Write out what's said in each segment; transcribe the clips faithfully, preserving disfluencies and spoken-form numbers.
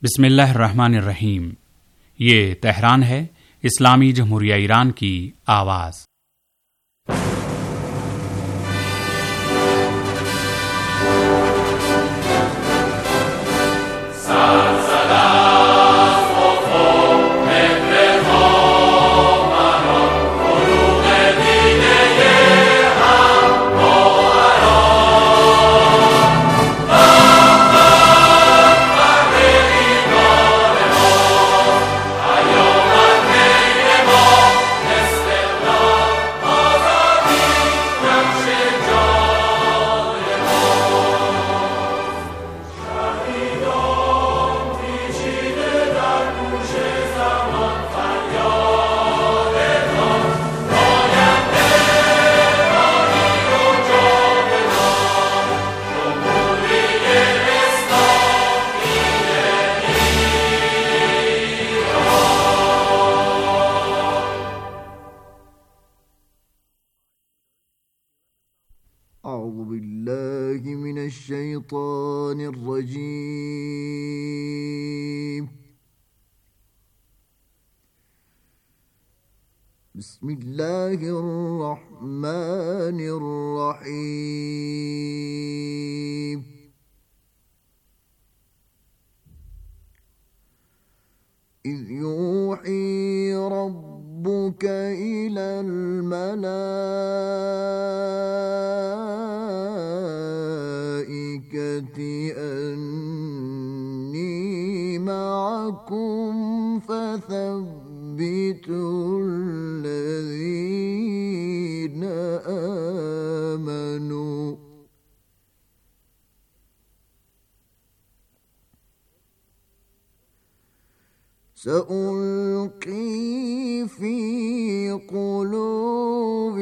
बिस्मिल्लाहिर्रहमानिर्रहीम। ये तेहरान है, इस्लामी जमहूरिया ईरान की आवाज़। أعوذ بالله من الشيطان الرجيم. بسم الله الرحمن الرحيم. إذ يوحي ربك إلى الملائكة أني معكم فثبتوا الذين آمنوا. سألقي في قلوب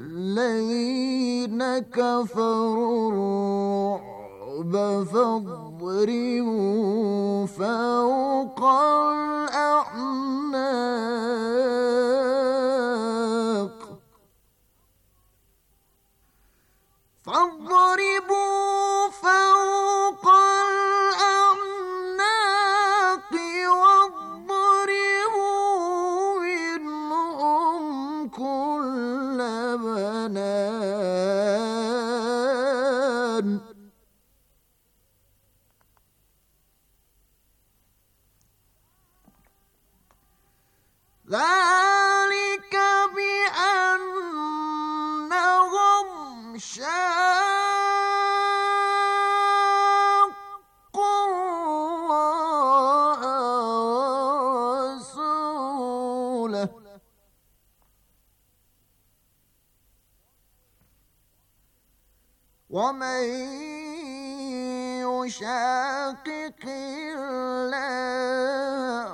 الذين كفروا الرعب فاضربوا فوق الأعناق فاضربوا فوق الأعناق واضربوا منهم كل بنان. ذلك بأنهم شاقوا الله ورسوله ومن يشاقق الله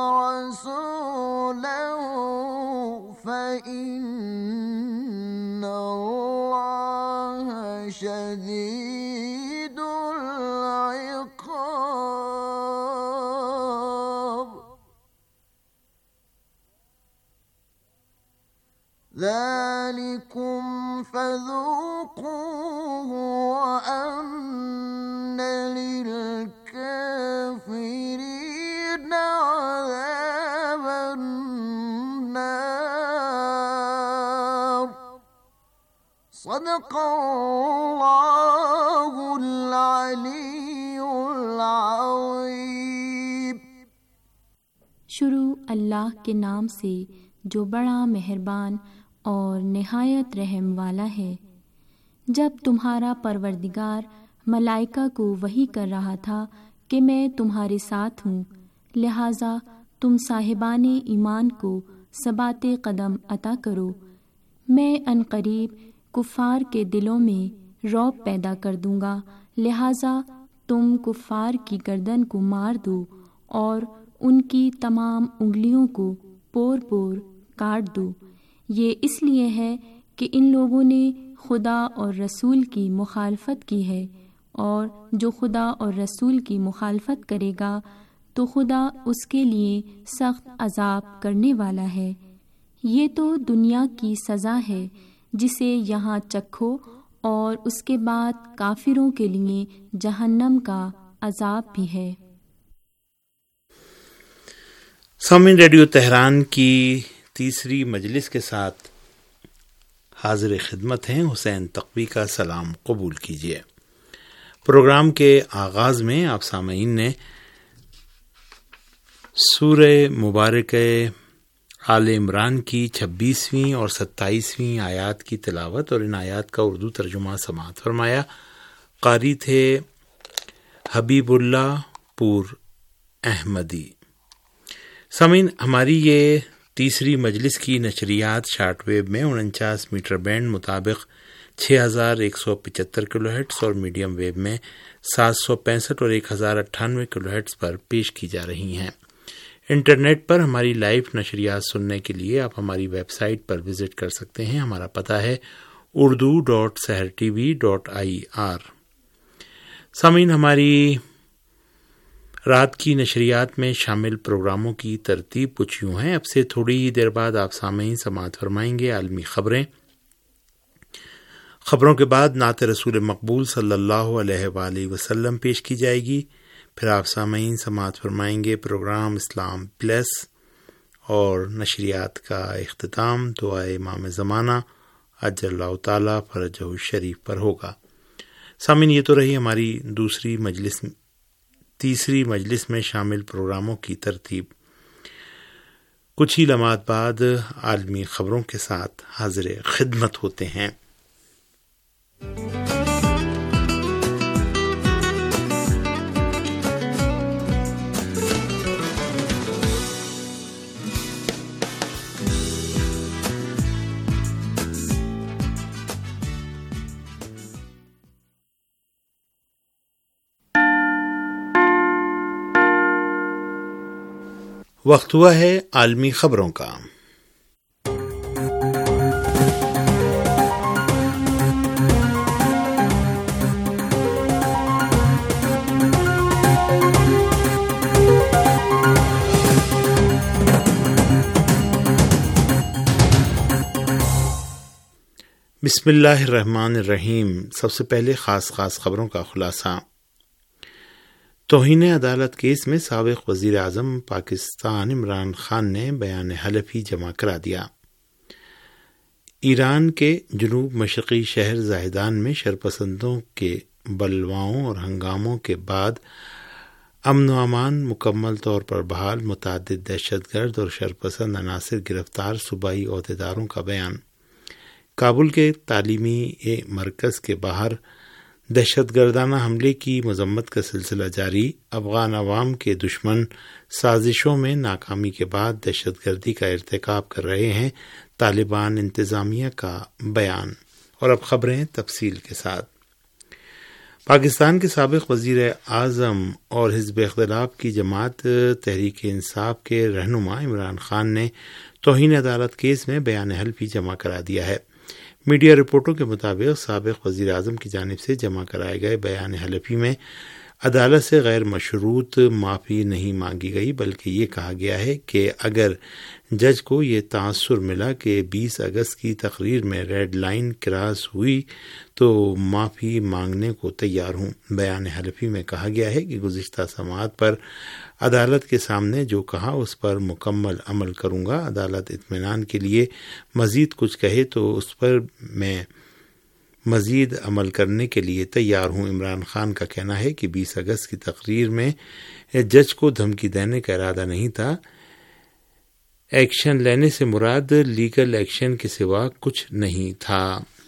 ورسوله فإن الله شديد العقاب. ذلكم فذوقوه وأن للكافرين عذاب النار. صدق الله العلي العظيم. शुरू अल्लाह के नाम से जो बड़ा मेहरबान और निहायत रहम वाला है। जब तुम्हारा परवरदिगार मलाइका को वही कर रहा था कि मैं तुम्हारे साथ हूँ, लिहाजा तुम साहिबाने ईमान को सबाते कदम अता करो। मैं अनकरीब कुफ़ार के दिलों में रौब पैदा कर दूँगा, लिहाजा तुम कुफ़ार की गर्दन को मार दो और उनकी तमाम उंगलियों को पोर पोर काट दो। ये इसलिए है कि इन लोगों ने खुदा और रसूल की मुखालफत की है, और जो खुदा और रसूल की मुखालफत करेगा तो खुदा उसके लिए सख्त अजाब करने वाला है। ये तो दुनिया की सज़ा है जिसे यहाँ चखो, और उसके बाद काफिरों के लिए जहन्नम का अजाब भी है। سامعین، ریڈیو تہران کی تیسری مجلس کے ساتھ حاضر خدمت ہیں حسین تقوی کا سلام قبول کیجیے۔ پروگرام کے آغاز میں آپ سامعین نے سورہ مبارک آل عمران کی چھبیسویں اور ستائیسویں آیات کی تلاوت اور ان آیات کا اردو ترجمہ سماعت فرمایا۔ قاری تھے حبیب اللہ پور احمدی۔ سامعین، ہماری یہ تیسری مجلس کی نشریات شارٹ ویو میں انچاس میٹر بینڈ مطابق چھ ہزار ایک سو پچہتر کلو ہرٹز اور میڈیم ویو میں سات سو پینسٹھ اور ایک ہزار اٹھانوے کلو ہرٹز پر پیش کی جا رہی ہیں۔ انٹرنیٹ پر ہماری لائیو نشریات سننے کے لیے آپ ہماری ویب سائٹ پر وزٹ کر سکتے ہیں۔ ہمارا پتہ ہے Urdu dot Sahar T V dot I R. سامعین، ہماری رات کی نشریات میں شامل پروگراموں کی ترتیب کچھ یوں ہے۔ اب سے تھوڑی ہی دیر بعد آپ سامعین سماعت فرمائیں گے عالمی خبریں۔ خبروں کے بعد نعت رسول مقبول صلی اللہ علیہ وآلہ وسلم پیش کی جائے گی۔ پھر آپ سامعین سماعت فرمائیں گے پروگرام اسلام پلس، اور نشریات کا اختتام دعائے امام زمانہ عجل اللہ تعالی فرجہ الشریف پر ہوگا۔ سامعین، یہ تو رہی ہماری دوسری مجلس تیسری مجلس میں شامل پروگراموں کی ترتیب۔ کچھ ہی لمحات بعد عالمی خبروں کے ساتھ حاضر خدمت ہوتے ہیں۔ وقت ہوا ہے عالمی خبروں کا۔ بسم اللہ الرحمن الرحیم۔ سب سے پہلے خاص خاص خبروں کا خلاصہ۔ توہین عدالت کیس میں سابق وزیر اعظم پاکستان عمران خان نے بیان حلفی جمع کرا دیا۔ ایران کے جنوب مشرقی شہر زاہدان میں شرپسندوں کے بلواؤں اور ہنگاموں کے بعد امن و امان مکمل طور پر بحال، متعدد دہشت گرد اور شرپسند عناصر گرفتار، صوبائی عہدیداروں کا بیان۔ کابل کے تعلیمی مرکز کے باہر دہشت گردانہ حملے کی مذمت کا سلسلہ جاری، افغان عوام کے دشمن سازشوں میں ناکامی کے بعد دہشت گردی کا ارتکاب کر رہے ہیں، طالبان انتظامیہ کا بیان۔ اور اب خبریں تفصیل کے ساتھ۔ پاکستان کے سابق وزیر اعظم اور حزب اختلاف کی جماعت تحریک انصاف کے رہنما عمران خان نے توہین عدالت کیس میں بیان حلفی جمع کرا دیا ہے۔ میڈیا رپورٹوں کے مطابق سابق وزیر اعظم کی جانب سے جمع کرائے گئے بیان حلفی میں عدالت سے غیر مشروط معافی نہیں مانگی گئی، بلکہ یہ کہا گیا ہے کہ اگر جج کو یہ تاثر ملا کہ بیس اگست کی تقریر میں ریڈ لائن کراس ہوئی تو معافی مانگنے کو تیار ہوں۔ بیان حلفی میں کہا گیا ہے کہ گزشتہ سماعت پر عدالت کے سامنے جو کہا اس پر مکمل عمل کروں گا۔ عدالت اطمینان کے لیے مزید کچھ کہے تو اس پر میں مزید عمل کرنے کے لیے تیار ہوں۔ عمران خان کا کہنا ہے کہ بیس اگست کی تقریر میں جج کو دھمکی دینے کا ارادہ نہیں تھا۔ ایکشن لینے سے مراد لیگل ایکشن کے سوا کچھ نہیں تھا۔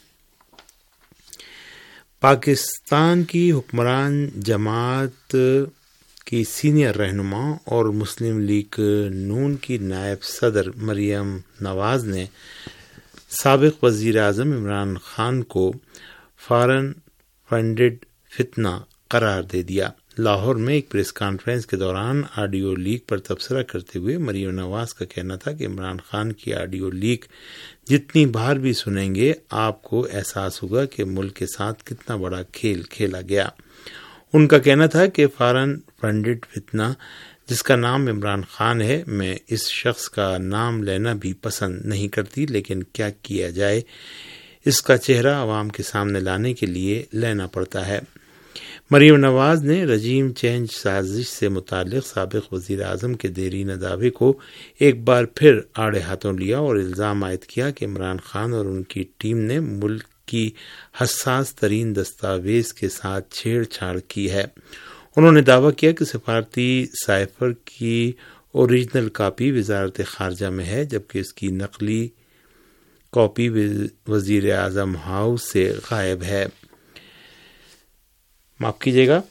پاکستان کی حکمران جماعت کی سینئر رہنما اور مسلم لیگ نون کی نائب صدر مریم نواز نے سابق وزیر اعظم عمران خان کو فارن فنڈڈ فتنہ قرار دے دیا۔ لاہور میں ایک پریس کانفرنس کے دوران آڈیو لیک پر تبصرہ کرتے ہوئے مریم نواز کا کہنا تھا کہ عمران خان کی آڈیو لیک جتنی بار بھی سنیں گے آپ کو احساس ہوگا کہ ملک کے ساتھ کتنا بڑا کھیل کھیلا گیا۔ ان کا کہنا تھا کہ فارن فنڈڈ فتنہ جس کا نام عمران خان ہے، میں اس شخص کا نام لینا بھی پسند نہیں کرتی، لیکن کیا کیا جائے، اس کا چہرہ عوام کے سامنے لانے کے لیے لینا پڑتا ہے۔ مریم نواز نے رجیم چینج سازش سے متعلق سابق وزیر اعظم کے دیرینہ دعوے کو ایک بار پھر آڑے ہاتھوں لیا اور الزام عائد کیا کہ عمران خان اور ان کی ٹیم نے ملک کی حساس ترین دستاویز کے ساتھ چھیڑ چھاڑ کی ہے۔ انہوں نے دعویٰ کیا کہ سفارتی سائفر کی اوریجنل کاپی وزارت خارجہ میں ہے، جبکہ اس کی نقلی کاپی وزیر اعظم ہاؤس سے غائب ہے۔ معاف کیجیے گا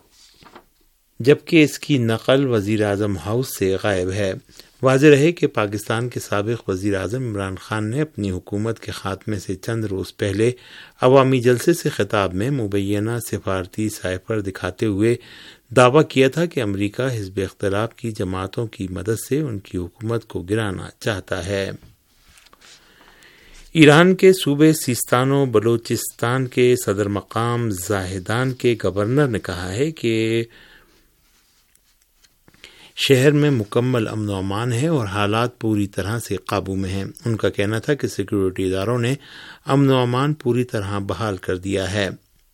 جبکہ اس کی نقل وزیر اعظم ہاؤس سے غائب ہے۔ واضح رہے کہ پاکستان کے سابق وزیر اعظم عمران خان نے اپنی حکومت کے خاتمے سے چند روز پہلے عوامی جلسے سے خطاب میں مبینہ سفارتی سائفر دکھاتے ہوئے دعویٰ کیا تھا کہ امریکہ حزب اختلاف کی جماعتوں کی مدد سے ان کی حکومت کو گرانا چاہتا ہے۔ ایران کے صوبے سیستان و بلوچستان کے صدر مقام زاہدان کے گورنر نے کہا ہے کہ شہر میں مکمل امن و امان ہے اور حالات پوری طرح سے قابو میں ہیں۔ ان کا کہنا تھا کہ سیکورٹی اداروں نے امن و امان پوری طرح بحال کر دیا ہے۔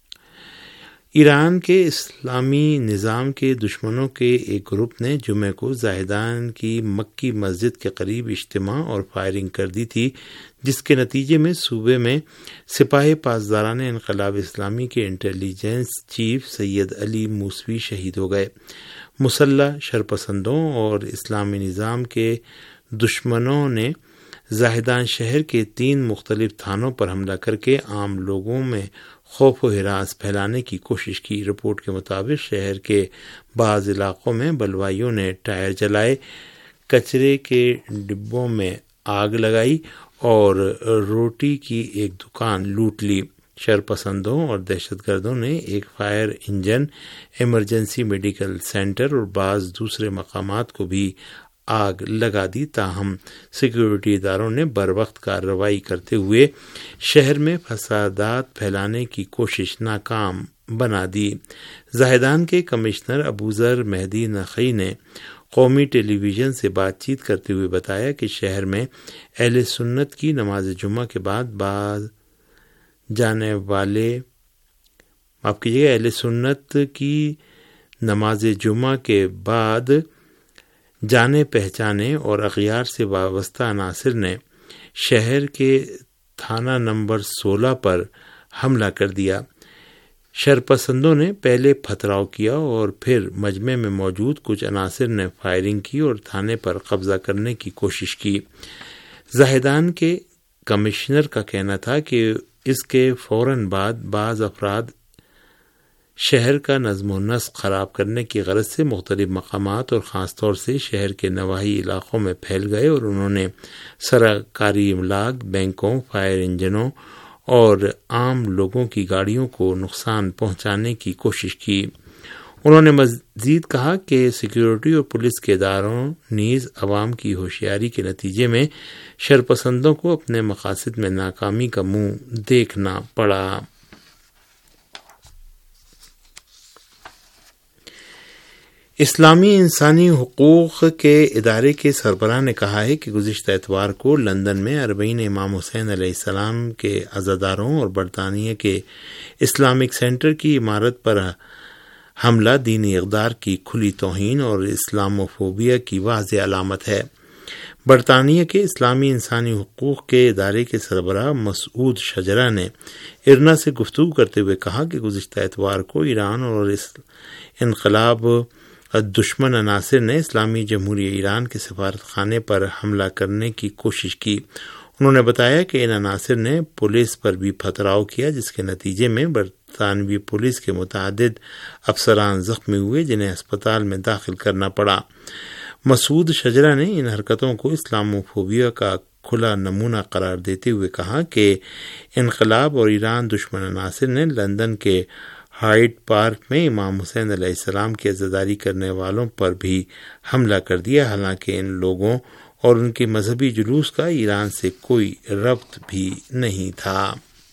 ایران کے اسلامی نظام کے دشمنوں کے ایک گروپ نے جمعہ کو زاہدان کی مکی مسجد کے قریب اجتماع اور فائرنگ کر دی تھی، جس کے نتیجے میں صوبے میں سپاہی پاسداران انقلاب اسلامی کے intelligence chief Seyed Ali Mousavi شہید ہو گئے۔ مسلح شرپسندوں اور اسلامی نظام کے دشمنوں نے زاہدان شہر کے تین مختلف تھانوں پر حملہ کر کے عام لوگوں میں خوف و ہراس پھیلانے کی کوشش کی۔ رپورٹ کے مطابق شہر کے بعض علاقوں میں بلوائیوں نے ٹائر جلائے، کچرے کے ڈبوں میں آگ لگائی اور روٹی کی ایک دکان لوٹ لی۔ شرپسندوں اور دہشت گردوں نے ایک fire engine, emergency medical centre اور بعض دوسرے مقامات کو بھی آگ لگا دی، تاہم سیکورٹی اداروں نے بروقت کارروائی کرتے ہوئے شہر میں فسادات پھیلانے کی کوشش ناکام بنا دی۔ زاہدان کے کمشنر ابوذر مہدی نقی نے قومی ٹیلی ویژن سے بات چیت کرتے ہوئے بتایا کہ شہر میں اہل سنت کی نماز جمعہ کے بعد بعض جانے والے معاف کیجیے گا اہل سنت کی نماز جمعہ کے بعد جانے پہچانے اور اغیار سے وابستہ عناصر نے شہر کے تھانہ نمبر سولہ پر حملہ کر دیا۔ شرپسندوں نے پہلے پتھراؤ کیا اور پھر مجمع میں موجود کچھ عناصر نے فائرنگ کی اور تھانے پر قبضہ کرنے کی کوشش کی۔ زاہدان کے کمشنر کا کہنا تھا کہ اس کے فوراً بعد بعض افراد شہر کا نظم و نسق خراب کرنے کی غرض سے مختلف مقامات اور خاص طور سے شہر کے نواحی علاقوں میں پھیل گئے اور انہوں نے سرکاری املاک، بینکوں، فائر انجنوں اور عام لوگوں کی گاڑیوں کو نقصان پہنچانے کی کوشش کی۔ انہوں نے مزید کہا کہ سیکورٹی اور پولیس کے اداروں نیز عوام کی ہوشیاری کے نتیجے میں شرپسندوں کو اپنے مقاصد میں ناکامی کا منہ دیکھنا پڑا۔ اسلامی انسانی حقوق کے ادارے کے سربراہ نے کہا ہے کہ گزشتہ اتوار کو لندن میں اربعین امام حسین علیہ السلام کے عزاداروں اور برطانیہ کے اسلامک سینٹر کی عمارت پر حملہ دینی اقدار کی کھلی توہین اور اسلاموفوبیا کی واضح علامت ہے۔ برطانیہ کے اسلامی انسانی حقوق کے ادارے کے سربراہ مسعود شجرا نے ارنا سے گفتگو کرتے ہوئے کہا کہ گزشتہ اتوار کو ایران اور اس انقلاب دشمن عناصر نے اسلامی جمہوریہ ایران کے سفارت خانے پر حملہ کرنے کی کوشش کی۔ انہوں نے بتایا کہ ان عناصر نے پولیس پر بھی پتھراؤ کیا، جس کے نتیجے میں برطانوی پولیس کے متعدد افسران زخمی ہوئے، جنہیں اسپتال میں داخل کرنا پڑا۔ مسعود شجرا نے ان حرکتوں کو اسلاموفوبیا کا کھلا نمونہ قرار دیتے ہوئے کہا کہ انقلاب اور ایران دشمن عناصر نے لندن کے ہائیڈ پارک میں امام حسین علیہ السلام کی عزاداری کرنے والوں پر بھی حملہ کر دیا، حالانکہ ان لوگوں اور ان کے مذہبی جلوس کا ایران سے کوئی ربط بھی نہیں تھا۔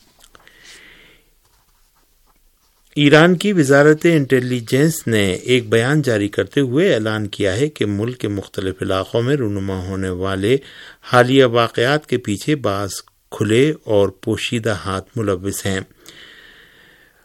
ایران کی وزارت انٹیلیجنس نے ایک بیان جاری کرتے ہوئے اعلان کیا ہے کہ ملک کے مختلف علاقوں میں رونما ہونے والے حالیہ واقعات کے پیچھے بعض کھلے اور پوشیدہ ہاتھ ملوث ہیں۔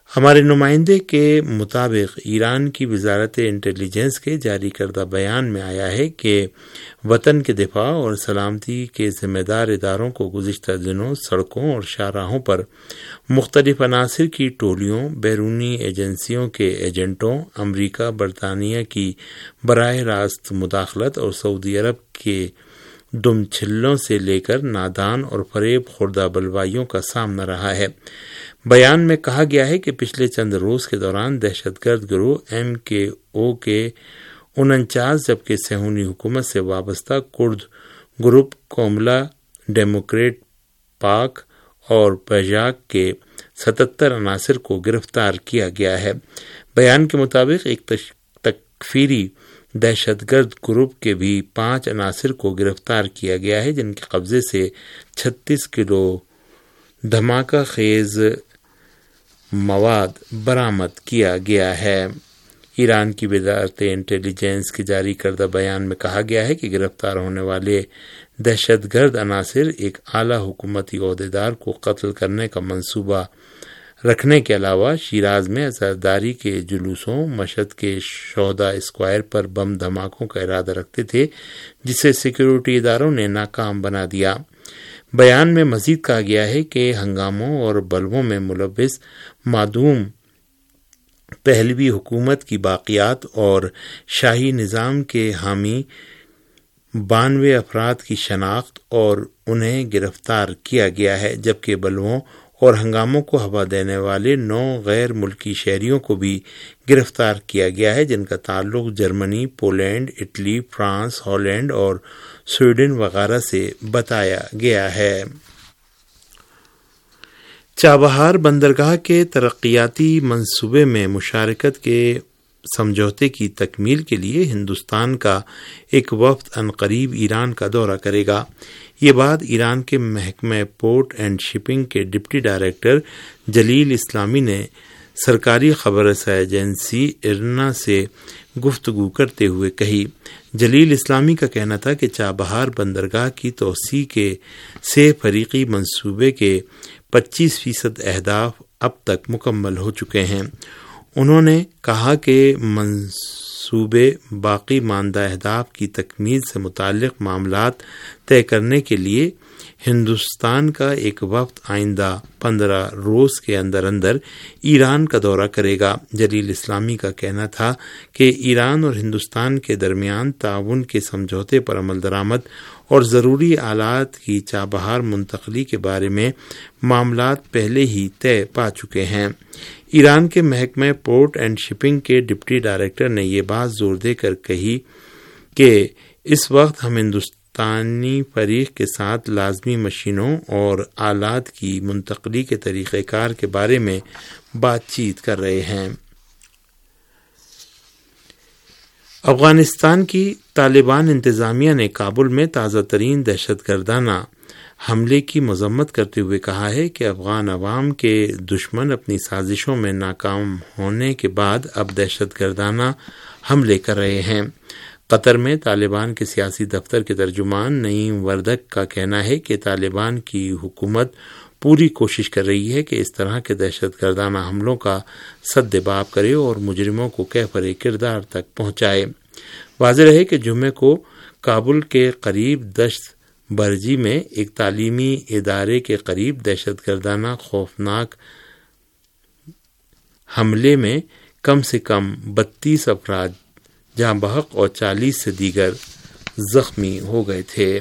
ہمارے نمائندے کے مطابق ایران کی وزارت انٹیلیجنس کے جاری کردہ بیان میں آیا ہے کہ وطن کے دفاع اور سلامتی کے ذمہ دار اداروں کو گزشتہ دنوں سڑکوں اور شاہراہوں پر مختلف عناصر کی ٹولیوں، بیرونی ایجنسیوں کے ایجنٹوں، امریکہ برطانیہ کی براہ راست مداخلت اور سعودی عرب کے دم چھلوں سے لے کر نادان اور فریب خوردہ بلوائیوں کا سامنا رہا ہے۔ بیان میں کہا گیا ہے کہ پچھلے چند روز کے دوران دہشت گرد گروہ ایم کے او کے انچاس جبکہ صہیونی حکومت سے وابستہ کرد گروپ کوملا، ڈیموکریٹ پاک اور پیجاک کے ستتر عناصر کو گرفتار کیا گیا ہے۔ بیان کے مطابق ایک تکفیری دہشت گرد گروپ کے بھی پانچ عناصر کو گرفتار کیا گیا ہے، جن کے قبضے سے چھتیس کلو دھماکہ خیز مواد برآمد کیا گیا ہے۔ ایران کی وزارت انٹیلیجنس کی جاری کردہ بیان میں کہا گیا ہے کہ گرفتار ہونے والے دہشت گرد عناصر ایک اعلیٰ حکومتی عہدیدار کو قتل کرنے کا منصوبہ رکھنے کے علاوہ شیراز میں عزاداری کے جلوسوں، مشہد کے شہداء اسکوائر پر بم دھماکوں کا ارادہ رکھتے تھے، جسے سیکیورٹی اداروں نے ناکام بنا دیا۔ بیان میں مزید کہا گیا ہے کہ ہنگاموں اور بلووں میں ملوث معدوم پہلوی حکومت کی باقیات اور شاہی نظام کے حامی بانوے افراد کی شناخت اور انہیں گرفتار کیا گیا ہے، جبکہ بلووں اور ہنگاموں کو ہوا دینے والے نو غیر ملکی شہریوں کو بھی گرفتار کیا گیا ہے، جن کا تعلق Germany, Poland, Italy, France, Holland اور سویڈن وغیرہ سے بتایا گیا ہے۔ چابہار بندرگاہ کے ترقیاتی منصوبے میں مشارکت کے سمجھوتے کی تکمیل کے لیے ہندوستان کا ایک وفد عنقریب ایران کا دورہ کرے گا۔ یہ بات ایران کے محکمہ پورٹ اینڈ شپنگ کے ڈپٹی ڈائریکٹر جلیل اسلامی نے سرکاری خبر رساں ایجنسی ارنا سے گفتگو کرتے ہوئے کہی۔ جلیل اسلامی کا کہنا تھا کہ چابہار بندرگاہ کی توسیع کے سے فریقی منصوبے کے پچیس فیصد اہداف اب تک مکمل ہو چکے ہیں۔ انہوں نے کہا کہ منصوبے باقی ماندہ اہداف کی تکمیل سے متعلق معاملات طے کرنے کے لیے ہندوستان کا ایک وفد آئندہ پندرہ روز کے اندر اندر ایران کا دورہ کرے گا۔ جلیل اسلامی کا کہنا تھا کہ ایران اور ہندوستان کے درمیان تعاون کے سمجھوتے پر عمل درآمد اور ضروری آلات کی چابہار منتقلی کے بارے میں معاملات پہلے ہی طے پا چکے ہیں۔ ایران کے محکمہ پورٹ اینڈ شپنگ کے ڈپٹی ڈائریکٹر نے یہ بات زور دے کر کہی کہ اس وقت ہم ہندوستانی فریق کے ساتھ لازمی مشینوں اور آلات کی منتقلی کے طریقہ کار کے بارے میں بات چیت کر رہے ہیں۔ افغانستان کی طالبان انتظامیہ نے کابل میں تازہ ترین دہشت گردانہ حملے کی مذمت کرتے ہوئے کہا ہے کہ افغان عوام کے دشمن اپنی سازشوں میں ناکام ہونے کے بعد اب دہشت گردانہ حملے کر رہے ہیں۔ قطر میں طالبان کے سیاسی دفتر کے ترجمان نعیم وردک کا کہنا ہے کہ طالبان کی حکومت پوری کوشش کر رہی ہے کہ اس طرح کے دہشت گردانہ حملوں کا سدباب کرے اور مجرموں کو کیفر کردار تک پہنچائے۔ واضح رہے کہ جمعے کو کابل کے قریب دشت برجی میں ایک تعلیمی ادارے کے قریب دہشت گردانہ خوفناک حملے میں کم سے کم بتیس افراد جاں بحق اور چالیس سے دیگر زخمی ہو گئے تھے۔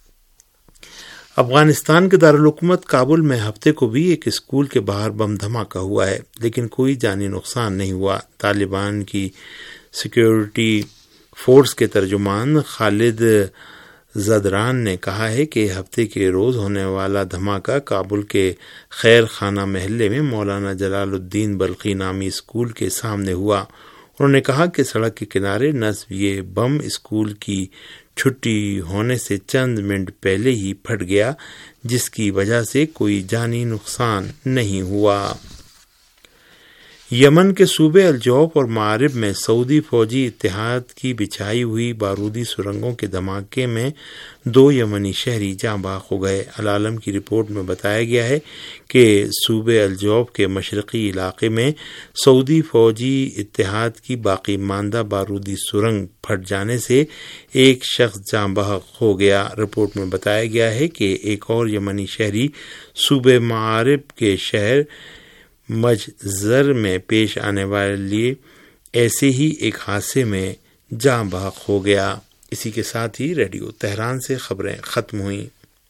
افغانستان کے دارالحکومت کابل میں ہفتے کو بھی ایک اسکول کے باہر بم دھماکہ ہوا ہے، لیکن کوئی جانی نقصان نہیں ہوا۔ طالبان کی سیکیورٹی فورس کے ترجمان خالد زدران نے کہا ہے کہ ہفتے کے روز ہونے والا دھماکہ کابل کے خیر خانہ محلے میں مولانا جلال الدین بلخی نامی اسکول کے سامنے ہوا۔ انہوں نے کہا کہ سڑک کے کنارے نصب یہ بم اسکول کی چھٹی ہونے سے چند منٹ پہلے ہی پھٹ گیا، جس کی وجہ سے کوئی جانی نقصان نہیں ہوا۔ یمن کے صوبے الجوف اور معارب میں سعودی فوجی اتحاد کی بچھائی ہوئی بارودی سرنگوں کے دھماکے میں دو یمنی شہری جاں بحق ہو گئے۔ العالم کی رپورٹ میں بتایا گیا ہے کہ صوبے الجوف کے مشرقی علاقے میں سعودی فوجی اتحاد کی باقی ماندہ بارودی سرنگ پھٹ جانے سے ایک شخص جاں بحق ہو گیا۔ رپورٹ میں بتایا گیا ہے کہ ایک اور یمنی شہری صوبے معارب کے شہر مجزر میں پیش آنے والے ایسے ہی ایک حادثے میں جاں بحق ہو گیا۔ اسی کے ساتھ ہی ریڈیو تہران سے خبریں ختم ہوئیں۔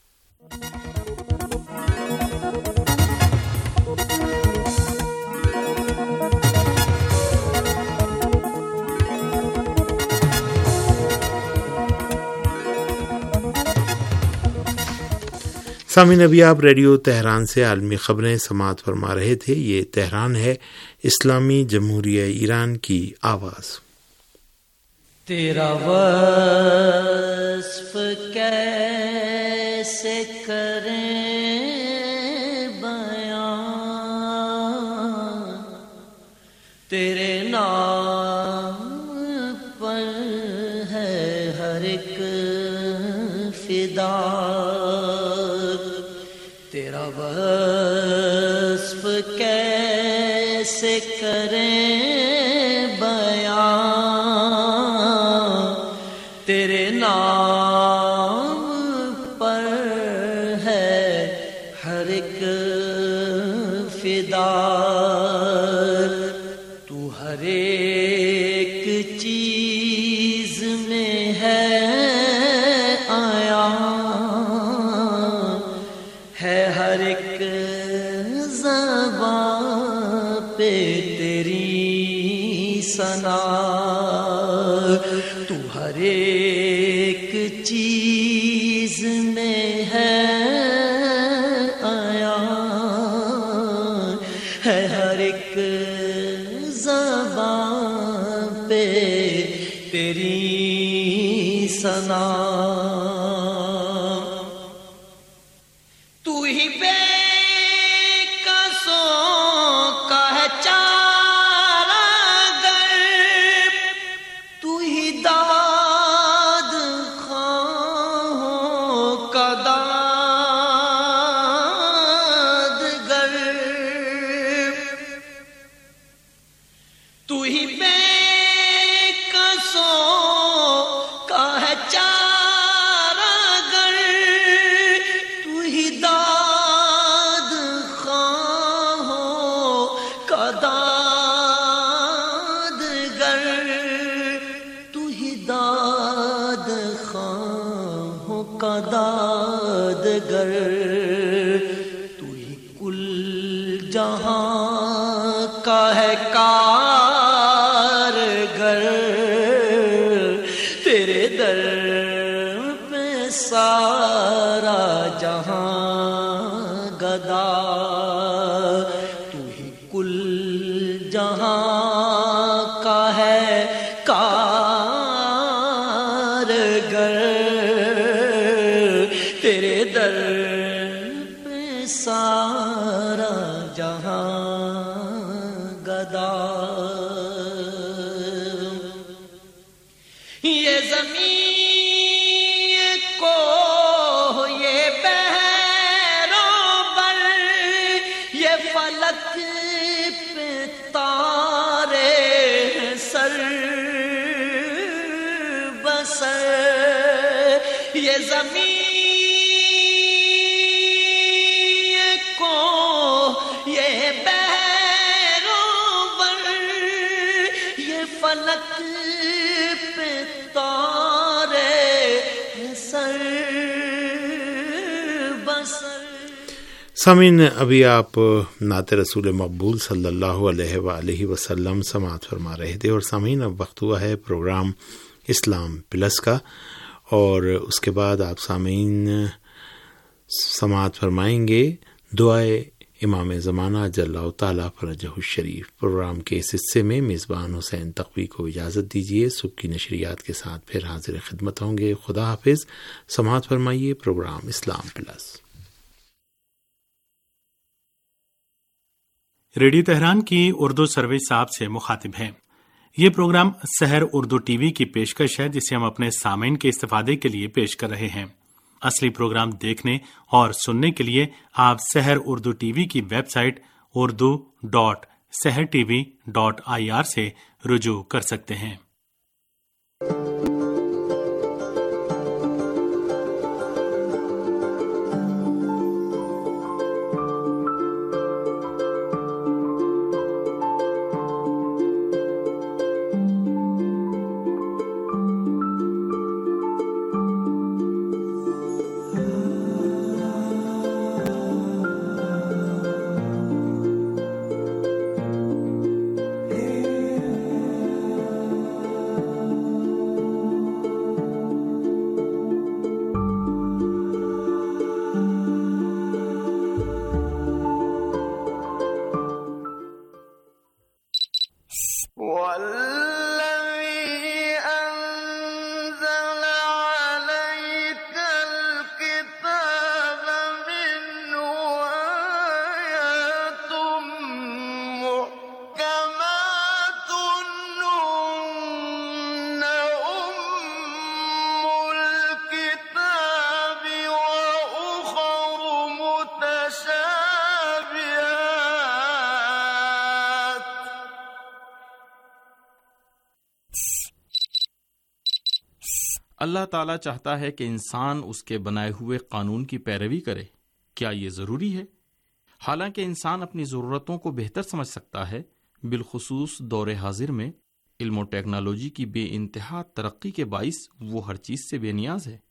سامعین، ابھی آپ ریڈیو تہران سے عالمی خبریں سماعت فرما رہے تھے۔ یہ تہران ہے، اسلامی جمہوریہ ایران کی آواز۔ تیرا وصف کیسے کریں بیان، تیرے نام پر ہے ہر ایک فدا، تیرا وصف کیسے کریں بیان، تیرے نام پر ہے ہر ایک فدا، تو ہر ایک چیز میں ہے آیا، ہے ہر ایک زبان پہ تیری ثنا، تو ہر ایک چیز میں ہے آیا، ہے ہر ایک زبان پہ تیری ثنا، تو ہی بے کسوں کا ہے چارہ گر، تو ہی داد خواہوں کا داد گر، تو ہی بے کسوں کا ہے چارہ گر، تو ہی داد خواہوں کا داد گر، تو ہی داد خواہوں کا داد گر، تو ہی کل جہاں کا ہے کارگر، تیرے در پہ سارا جہاں گدا، تو ہی کل جہاں کا ہے کارگر، تیرے در پہ سارا جہاں گدا، یہ زمین کو یہ بحروں بر، یہ فلک پہ تارے سر بسر، یہ زمین کو یہ بحروں بر، یہ فلک پہ تارے سر بسر۔ سامعین، ابھی آپ نعت رسول مقبول صلی اللہ علیہ وآلہ وسلم سماعت فرما رہے تھے، اور سامعین اب وقت ہوا ہے پروگرام اسلام پلس کا، اور اس کے بعد آپ سامعین سماعت فرمائیں گے دعائے امام زمانہ جل اللہ تعالیٰ فرجہ الشریف۔ پروگرام کے اس حصے میں میزبان حسین تقوی کو اجازت دیجیے، صبح کی نشریات کے ساتھ پھر حاضر خدمت ہوں گے۔ خدا حافظ۔ سماعت فرمائیے programme Islam plus. Radio Tehran کی اردو سروس آپ سے مخاطب ہیں۔ یہ programme Sahar Urdu T V کی پیشکش ہے، جسے ہم اپنے سامعین کے استفادے کے لیے پیش کر رہے ہیں۔ اصلی پروگرام دیکھنے اور سننے کے لیے آپ سحر اردو ٹی وی کی website Urdu dot Sahar T V dot I R سے رجوع کر سکتے ہیں۔ اللہ تعالیٰ چاہتا ہے کہ انسان اس کے بنائے ہوئے قانون کی پیروی کرے۔ کیا یہ ضروری ہے؟ حالانکہ انسان اپنی ضرورتوں کو بہتر سمجھ سکتا ہے، بالخصوص دور حاضر میں علم و ٹیکنالوجی کی بے انتہا ترقی کے باعث وہ ہر چیز سے بے نیاز ہے۔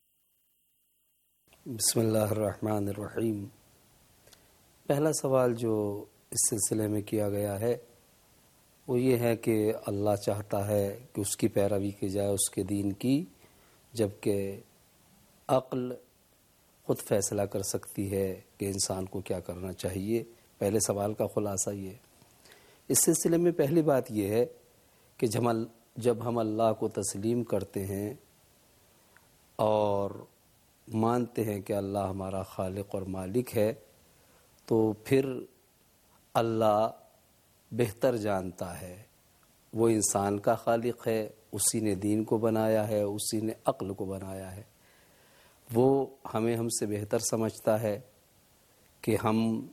بسم اللہ الرحمن الرحیم۔ پہلا سوال جو اس سلسلے میں کیا گیا ہے وہ یہ ہے کہ اللہ چاہتا ہے کہ اس کی پیروی کی جائے، اس کے دین کی، جبکہ عقل خود فیصلہ کر سکتی ہے کہ انسان کو کیا کرنا چاہیے۔ پہلے سوال کا خلاصہ یہ۔ اس سلسلے میں پہلی بات یہ ہے کہ جب ہم اللہ کو تسلیم کرتے ہیں اور مانتے ہیں کہ اللہ ہمارا خالق اور مالک ہے، تو پھر اللہ بہتر جانتا ہے، وہ انسان کا خالق ہے، اسی نے دین کو بنایا ہے، اسی نے عقل کو بنایا ہے، وہ ہمیں ہم سے بہتر سمجھتا ہے کہ ہم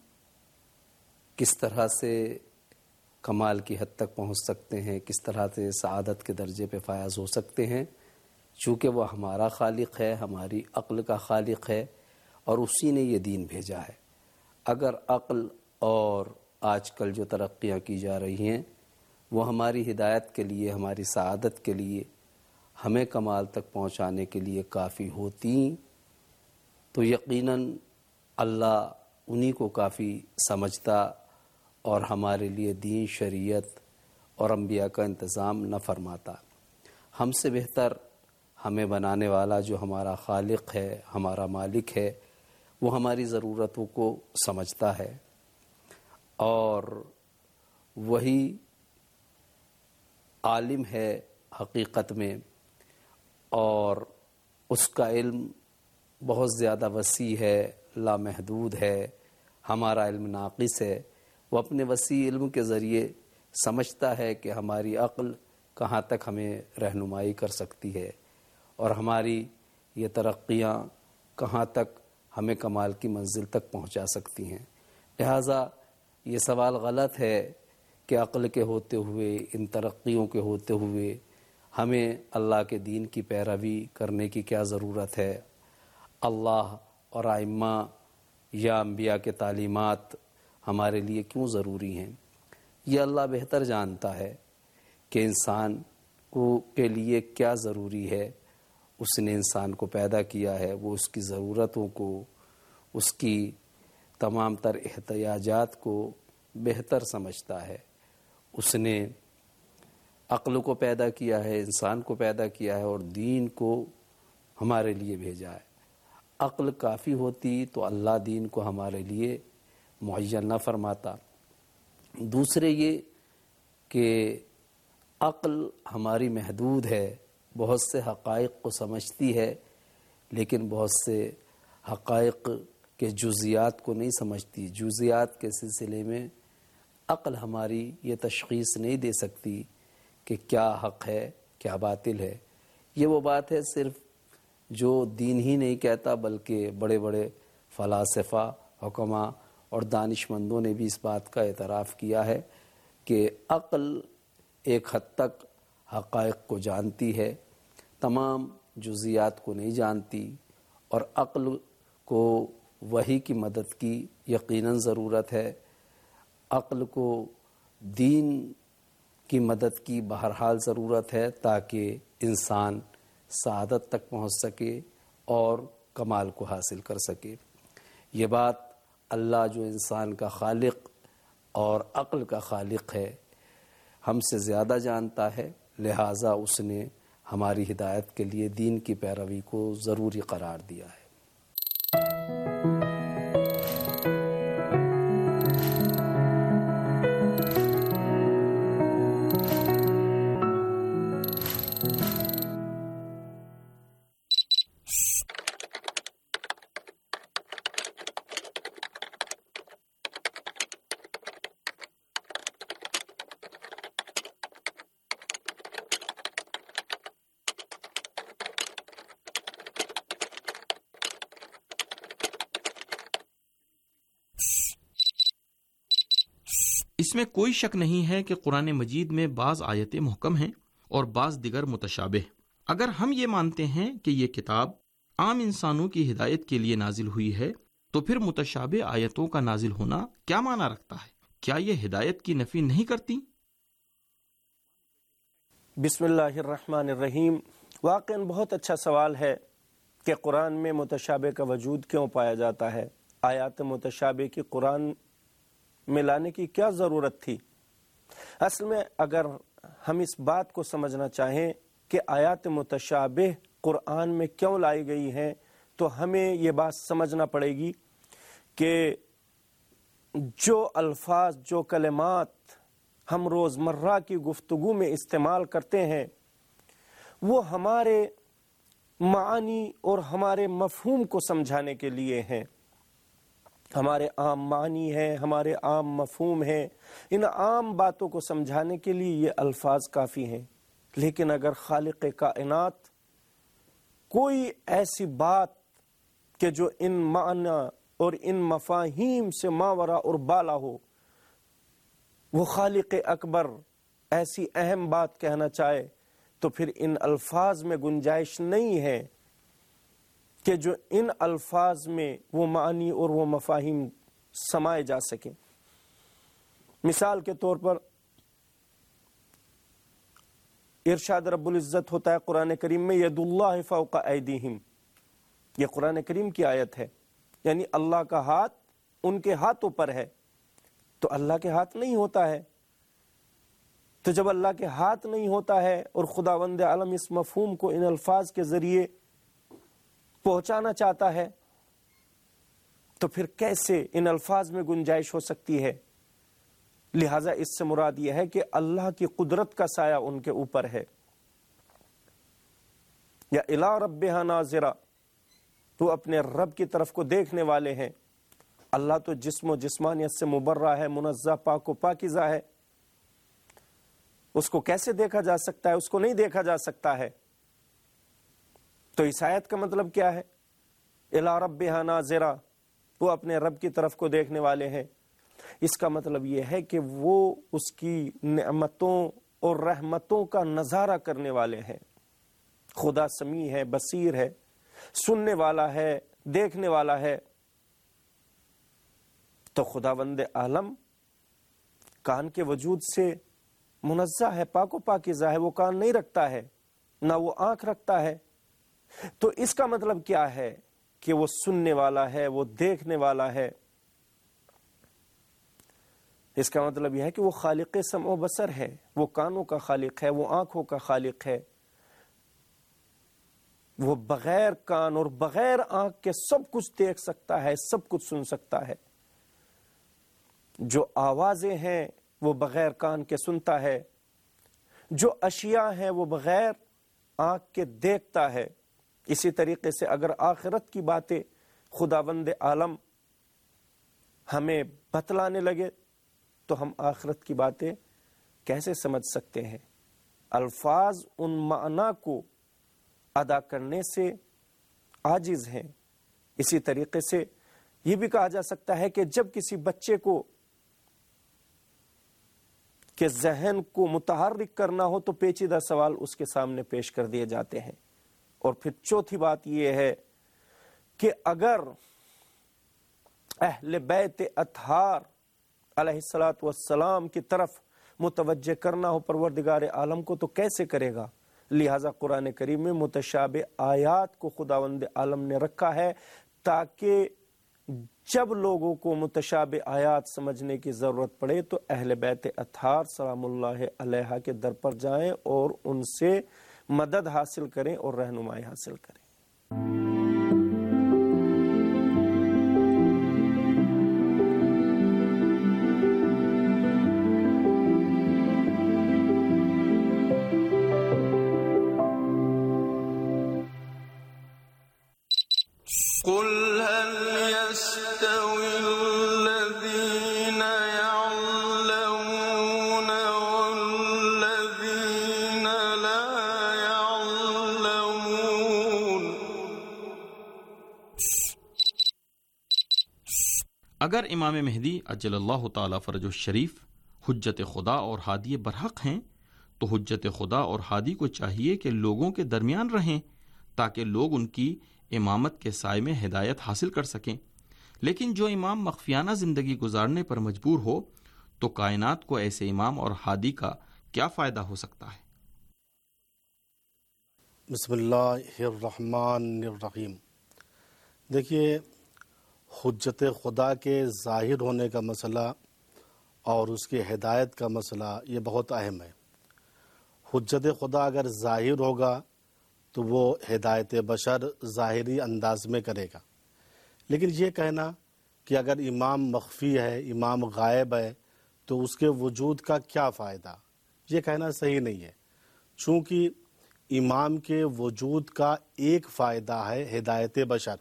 کس طرح سے کمال کی حد تک پہنچ سکتے ہیں، کس طرح سے سعادت کے درجے پہ فائز ہو سکتے ہیں، چونکہ وہ ہمارا خالق ہے، ہماری عقل کا خالق ہے، اور اسی نے یہ دین بھیجا ہے۔ اگر عقل اور آج کل جو ترقیاں کی جا رہی ہیں وہ ہماری ہدایت کے لیے، ہماری سعادت کے لیے، ہمیں کمال تک پہنچانے کے لیے کافی ہوتی تو یقیناً اللہ انہی کو کافی سمجھتا اور ہمارے لیے دین، شریعت اور انبیاء کا انتظام نہ فرماتا۔ ہم سے بہتر ہمیں بنانے والا جو ہمارا خالق ہے، ہمارا مالک ہے، وہ ہماری ضرورتوں کو سمجھتا ہے، اور وہی عالم ہے حقیقت میں، اور اس کا علم بہت زیادہ وسیع ہے، لامحدود ہے۔ ہمارا علم ناقص ہے۔ وہ اپنے وسیع علم کے ذریعے سمجھتا ہے کہ ہماری عقل کہاں تک ہمیں رہنمائی کر سکتی ہے، اور ہماری یہ ترقیاں کہاں تک ہمیں کمال کی منزل تک پہنچا سکتی ہیں۔ لہٰذا یہ سوال غلط ہے کہ عقل کے ہوتے ہوئے، ان ترقیوں کے ہوتے ہوئے ہمیں اللہ کے دین کی پیروی کرنے کی کیا ضرورت ہے، اللہ اور ائمہ یا انبیاء کے تعلیمات ہمارے لیے کیوں ضروری ہیں۔ یہ اللہ بہتر جانتا ہے کہ انسان کو کے لیے کیا ضروری ہے۔ اس نے انسان کو پیدا کیا ہے، وہ اس کی ضرورتوں کو، اس کی تمام تر احتیاجات کو بہتر سمجھتا ہے۔ اس نے عقل کو پیدا کیا ہے، انسان کو پیدا کیا ہے، اور دین کو ہمارے لیے بھیجا ہے۔ عقل کافی ہوتی تو اللہ دین کو ہمارے لیے معین نہ فرماتا۔ دوسرے یہ کہ عقل ہماری محدود ہے، بہت سے حقائق کو سمجھتی ہے، لیکن بہت سے حقائق کے جزیات کو نہیں سمجھتی۔ جزیات کے سلسلے میں عقل ہماری یہ تشخیص نہیں دے سکتی کہ کیا حق ہے کیا باطل ہے. یہ وہ بات ہے صرف جو دین ہی نہیں کہتا بلکہ بڑے بڑے فلاسفہ، حکماء اور دانش مندوں نے بھی اس بات کا اعتراف کیا ہے کہ عقل ایک حد تک حقائق کو جانتی ہے، تمام جزیات کو نہیں جانتی، اور عقل کو وحی کی مدد کی یقیناً ضرورت ہے. عقل کو دین کی مدد کی بہرحال ضرورت ہے تاکہ انسان سعادت تک پہنچ سکے اور کمال کو حاصل کر سکے. یہ بات اللہ جو انسان کا خالق اور عقل کا خالق ہے ہم سے زیادہ جانتا ہے، لہٰذا اس نے ہماری ہدایت کے لیے دین کی پیروی کو ضروری قرار دیا ہے. اس میں کوئی شک نہیں ہے کہ قرآن مجید میں بعض آیتیں محکم ہیں اور بعض دیگر متشابہ. اگر ہم یہ مانتے ہیں کہ یہ کتاب عام انسانوں کی ہدایت کے لیے نازل ہوئی ہے تو پھر متشابہ آیتوں کا نازل ہونا کیا معنی رکھتا ہے؟ کیا یہ ہدایت کی نفی نہیں کرتی؟ بسم اللہ الرحمن الرحیم. واقعاً بہت اچھا سوال ہے کہ قرآن میں متشابہ کا وجود کیوں پایا جاتا ہے. آیات متشابہ کی قرآن میں لانے کی کیا ضرورت تھی؟ اصل میں اگر ہم اس بات کو سمجھنا چاہیں کہ آیات متشابہ قرآن میں کیوں لائی گئی ہیں تو ہمیں یہ بات سمجھنا پڑے گی کہ جو الفاظ جو کلمات ہم روزمرہ کی گفتگو میں استعمال کرتے ہیں وہ ہمارے معانی اور ہمارے مفہوم کو سمجھانے کے لیے ہیں. ہمارے عام معنی ہیں، ہمارے عام مفہوم ہیں. ان عام باتوں کو سمجھانے کے لیے یہ الفاظ کافی ہیں. لیکن اگر خالق کائنات کوئی ایسی بات کہ جو ان معنی اور ان مفاہیم سے ماورا اور بالا ہو، وہ خالق اکبر ایسی اہم بات کہنا چاہے تو پھر ان الفاظ میں گنجائش نہیں ہے کہ جو ان الفاظ میں وہ معنی اور وہ مفاہیم سمائے جا سکیں. مثال کے طور پر ارشاد رب العزت ہوتا ہے قرآن کریم میں ید اللہ فوق ایدیہم. یہ قرآن کریم کی آیت ہے، یعنی اللہ کا ہاتھ ان کے ہاتھوں پر ہے. تو اللہ کے ہاتھ نہیں ہوتا ہے. تو جب اللہ کے ہاتھ نہیں ہوتا ہے اور خداوند عالم اس مفہوم کو ان الفاظ کے ذریعے پہنچانا چاہتا ہے تو پھر کیسے ان الفاظ میں گنجائش ہو سکتی ہے؟ لہذا اس سے مراد یہ ہے کہ اللہ کی قدرت کا سایہ ان کے اوپر ہے. یا الی ربہا ناظرہ، تو اپنے رب کی طرف کو دیکھنے والے ہیں. اللہ تو جسم و جسمانیت سے مبرہ ہے، منزہ، پاک و پاکیزہ ہے. اس کو کیسے دیکھا جا سکتا ہے؟ اس کو نہیں دیکھا جا سکتا ہے. تو اس آیت کا مطلب کیا ہے؟ الی ربہا ناظرہ، وہ اپنے رب کی طرف کو دیکھنے والے ہیں. اس کا مطلب یہ ہے کہ وہ اس کی نعمتوں اور رحمتوں کا نظارہ کرنے والے ہیں. خدا سمیع ہے، بصیر ہے، سننے والا ہے، دیکھنے والا ہے. تو خداوند عالم کان کے وجود سے منزہ ہے، پاک و پاکیزہ ہے. وہ کان نہیں رکھتا ہے، نہ وہ آنکھ رکھتا ہے. تو اس کا مطلب کیا ہے کہ وہ سننے والا ہے، وہ دیکھنے والا ہے. اس کا مطلب یہ ہے کہ وہ خالق سمع و بصر ہے، وہ کانوں کا خالق ہے، وہ آنکھوں کا خالق ہے. وہ بغیر کان اور بغیر آنکھ کے سب کچھ دیکھ سکتا ہے، سب کچھ سن سکتا ہے. جو آوازیں ہیں وہ بغیر کان کے سنتا ہے، جو اشیاء ہیں وہ بغیر آنکھ کے دیکھتا ہے. اسی طریقے سے اگر آخرت کی باتیں خداوند عالم ہمیں بتلانے لگے تو ہم آخرت کی باتیں کیسے سمجھ سکتے ہیں؟ الفاظ ان معنی کو ادا کرنے سے عاجز ہیں۔ اسی طریقے سے یہ بھی کہا جا سکتا ہے کہ جب کسی بچے کو کہ ذہن کو متحرک کرنا ہو تو پیچیدہ سوال اس کے سامنے پیش کر دیے جاتے ہیں۔ اور پھر چوتھی بات یہ ہے کہ اگر اہل بیت اطہار علیہ الصلوۃ والسلام کی طرف متوجہ کرنا ہو پروردگار عالم کو تو کیسے کرے گا؟ لہذا قرآن کریم میں متشابہ آیات کو خداوند عالم نے رکھا ہے تاکہ جب لوگوں کو متشابہ آیات سمجھنے کی ضرورت پڑے تو اہل بیت اطہار سلام اللہ علیہ کے در پر جائیں اور ان سے مدد حاصل کریں اور رہنمائی حاصل کریں۔ قل هل يستوي الذين يعلمون والذين لا يعلمون؟ اگر امام مہدی اجل اللہ تعالی فرج الشریف حجت خدا اور ہادی برحق ہیں تو حجت خدا اور ہادی کو چاہیے کہ لوگوں کے درمیان رہیں تاکہ لوگ ان کی امامت کے سائے میں ہدایت حاصل کر سکیں۔ لیکن جو امام مخفیانہ زندگی گزارنے پر مجبور ہو تو کائنات کو ایسے امام اور ہادی کا کیا فائدہ ہو سکتا ہے؟ بسم اللہ الرحمن الرحیم۔ دیکھیے، حجت خدا کے ظاہر ہونے کا مسئلہ اور اس کی ہدایت کا مسئلہ یہ بہت اہم ہے۔ حجت خدا اگر ظاہر ہوگا تو وہ ہدایت بشر ظاہری انداز میں کرے گا، لیکن یہ کہنا کہ اگر امام مخفی ہے، امام غائب ہے تو اس کے وجود کا کیا فائدہ، یہ کہنا صحیح نہیں ہے، چونکہ امام کے وجود کا ایک فائدہ ہے ہدایت بشر۔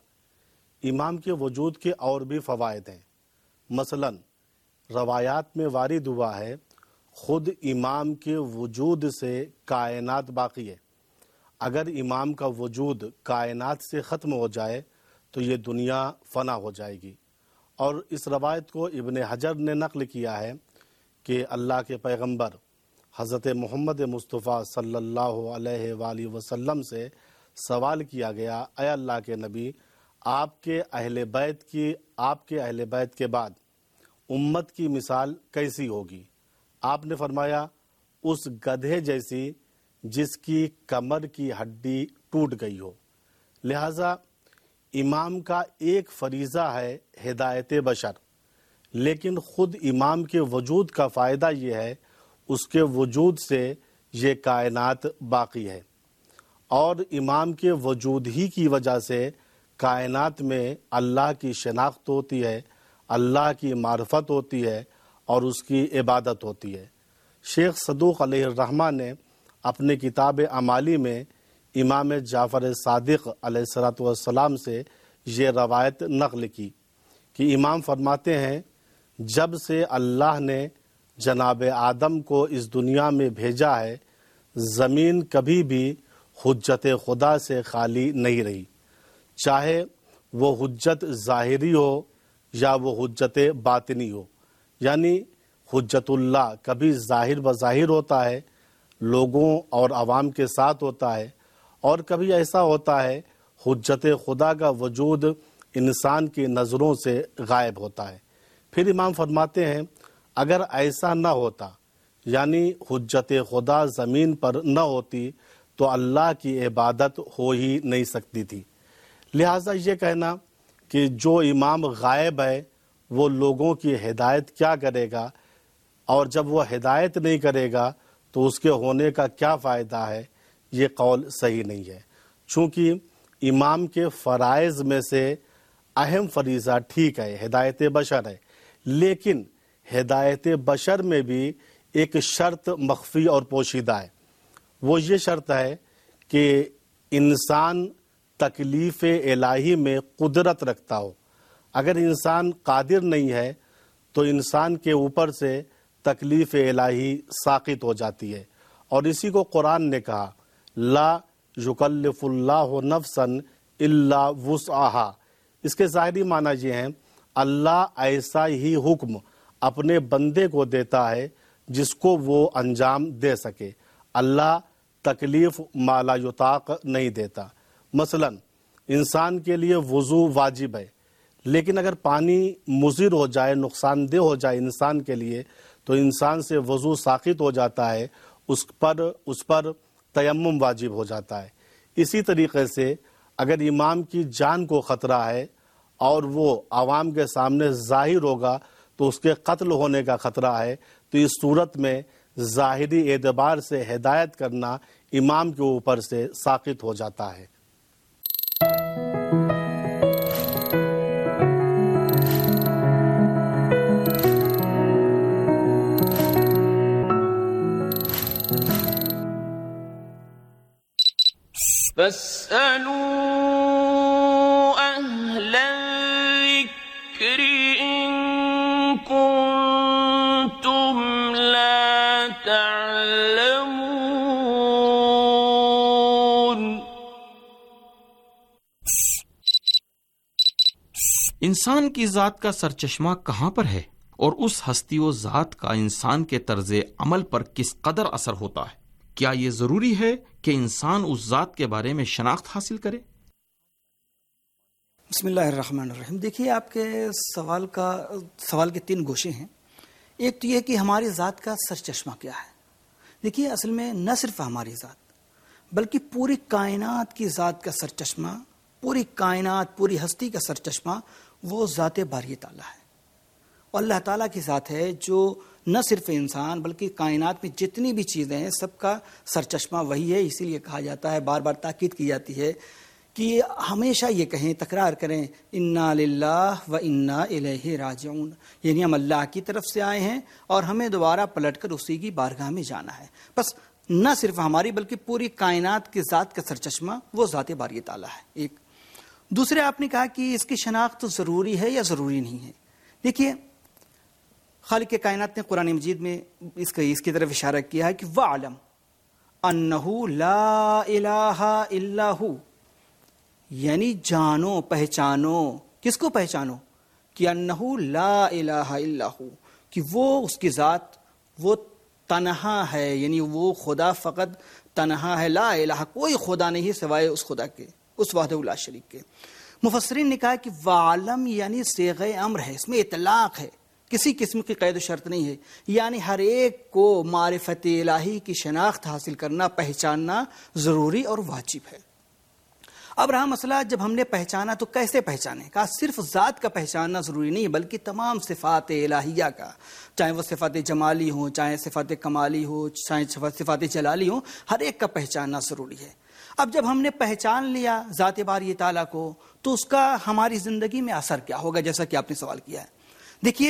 امام کے وجود کے اور بھی فوائد ہیں، مثلا روایات میں وارد ہوا ہے خود امام کے وجود سے کائنات باقی ہے۔ اگر امام کا وجود کائنات سے ختم ہو جائے تو یہ دنیا فنا ہو جائے گی۔ اور اس روایت کو ابن حجر نے نقل کیا ہے کہ اللہ کے پیغمبر حضرت محمد مصطفیٰ صلی اللہ علیہ وآلہ وسلم سے سوال کیا گیا، اے اللہ کے نبی، آپ کے اہل بیت کی آپ کے اہل بیت کے بعد امت کی مثال کیسی ہوگی؟ آپ نے فرمایا، اس گدھے جیسی جس کی کمر کی ہڈی ٹوٹ گئی ہو۔ لہذا امام کا ایک فریضہ ہے ہدایت بشر، لیکن خود امام کے وجود کا فائدہ یہ ہے اس کے وجود سے یہ کائنات باقی ہے، اور امام کے وجود ہی کی وجہ سے کائنات میں اللہ کی شناخت ہوتی ہے، اللہ کی معرفت ہوتی ہے اور اس کی عبادت ہوتی ہے۔ شیخ صدوق علیہ الرحمہ نے اپنے کتاب اعمالی میں امام جعفر صادق علیہ الصلوۃ والسلام سے یہ روایت نقل کی کہ امام فرماتے ہیں، جب سے اللہ نے جناب آدم کو اس دنیا میں بھیجا ہے، زمین کبھی بھی حجت خدا سے خالی نہیں رہی، چاہے وہ حجت ظاہری ہو یا وہ حجت باطنی ہو۔ یعنی حجت اللہ کبھی ظاہر بظاہر ہوتا ہے، لوگوں اور عوام کے ساتھ ہوتا ہے، اور کبھی ایسا ہوتا ہے حجت خدا کا وجود انسان کی نظروں سے غائب ہوتا ہے۔ پھر امام فرماتے ہیں، اگر ایسا نہ ہوتا، یعنی حجت خدا زمین پر نہ ہوتی تو اللہ کی عبادت ہو ہی نہیں سکتی تھی۔ لہٰذا یہ کہنا کہ جو امام غائب ہے وہ لوگوں کی ہدایت کیا کرے گا، اور جب وہ ہدایت نہیں کرے گا تو اس کے ہونے کا کیا فائدہ ہے، یہ قول صحیح نہیں ہے، چونکہ امام کے فرائض میں سے اہم فریضہ ٹھیک ہے ہدایت بشر ہے، لیکن ہدایت بشر میں بھی ایک شرط مخفی اور پوشیدہ ہے۔ وہ یہ شرط ہے کہ انسان تکلیف الہی میں قدرت رکھتا ہو۔ اگر انسان قادر نہیں ہے تو انسان کے اوپر سے تکلیف الہی ساقط ہو جاتی ہے. اور اسی کو قرآن نے کہا لا یکلف اللہ نفسا الا وسعها. اس کے ظاہری معنی یہ ہیں اللہ ایسا ہی حکم اپنے بندے کو دیتا ہے جس کو وہ انجام دے سکے. اللہ تکلیف ما لا یطاق نہیں دیتا. مثلا انسان کے لیے وضو واجب ہے، لیکن اگر پانی مضر ہو جائے، نقصان دہ ہو جائے انسان کے لیے، تو انسان سے وضو ساقط ہو جاتا ہے، اس پر اس پر تیمم واجب ہو جاتا ہے. اسی طریقے سے اگر امام کی جان کو خطرہ ہے اور وہ عوام کے سامنے ظاہر ہوگا تو اس کے قتل ہونے کا خطرہ ہے، تو اس صورت میں ظاہری اعتبار سے ہدایت کرنا امام کے اوپر سے ساقط ہو جاتا ہے. فاسألوا أهل الذكر إن كنتم لا تعلمون. انسان کی ذات کا سرچشمہ کہاں پر ہے اور اس ہستی و ذات کا انسان کے طرز عمل پر کس قدر اثر ہوتا ہے؟ کیا یہ ضروری ہے کہ انسان اس ذات کے بارے میں شناخت حاصل کرے؟ بسم اللہ الرحمن الرحیم. دیکھیے آپ کے سوال کا سوال کے تین گوشے ہیں. ایک تو یہ کہ ہماری ذات کا سرچشمہ کیا ہے. دیکھیے اصل میں نہ صرف ہماری ذات بلکہ پوری کائنات کی ذات کا سرچشمہ، پوری کائنات پوری ہستی کا سرچشمہ وہ ذات باری تعالیٰ ہے. اور اللہ تعالیٰ کی ذات ہے جو نہ صرف انسان بلکہ کائنات میں جتنی بھی چیزیں ہیں سب کا سرچشمہ وہی ہے. اسی لیے کہا جاتا ہے، بار بار تاکید کی جاتی ہے کہ ہمیشہ یہ کہیں، تکرار کریں انا للہ و انا الیہ راجعون، یعنی ہم اللہ کی طرف سے آئے ہیں اور ہمیں دوبارہ پلٹ کر اسی کی بارگاہ میں جانا ہے. بس نہ صرف ہماری بلکہ پوری کائنات کی ذات کا سرچشمہ وہ ذات باری تعالیٰ ہے. ایک دوسرے آپ نے کہا کہ اس کی شناخت ضروری ہے یا ضروری نہیں ہے. دیکھیے خالق کائنات نے قرآن مجید میں اس کا اس کی طرف اشارہ کیا ہے کہ وَعْلَمْ أَنَّهُ لَا إِلَٰهَ إِلَّا هُ، یعنی جانو، پہچانو. کس کو پہچانو؟ کہ أَنَّهُ لَا إِلَٰهَ إِلَّا هُ، کہ وہ اس کی ذات وہ تنہا ہے، یعنی وہ خدا فقط تنہا ہے. لا الہ، کوئی خدا نہیں سوائے اس خدا کے، اس وحدہ لا شریک کے. مفسرین نے کہا کہ وَعْلَمْ یعنی صیغہ امر ہے، اس میں اطلاق ہے، کسی قسم کی قید و شرط نہیں ہے. یعنی ہر ایک کو معرفت الہی کی شناخت حاصل کرنا، پہچاننا ضروری اور واجب ہے. اب رہا مسئلہ جب ہم نے پہچانا تو کیسے پہچانے؟ کہا صرف ذات کا پہچاننا ضروری نہیں بلکہ تمام صفات الہیہ کا، چاہے وہ صفات جمالی ہوں، چاہے صفات کمالی ہو، چاہے صفات جلالی ہوں، ہر ایک کا پہچاننا ضروری ہے. اب جب ہم نے پہچان لیا ذات باری تعالیٰ کو تو اس کا ہماری زندگی میں اثر کیا ہوگا، جیسا کہ آپ نے سوال کیا ہے. دیکھیے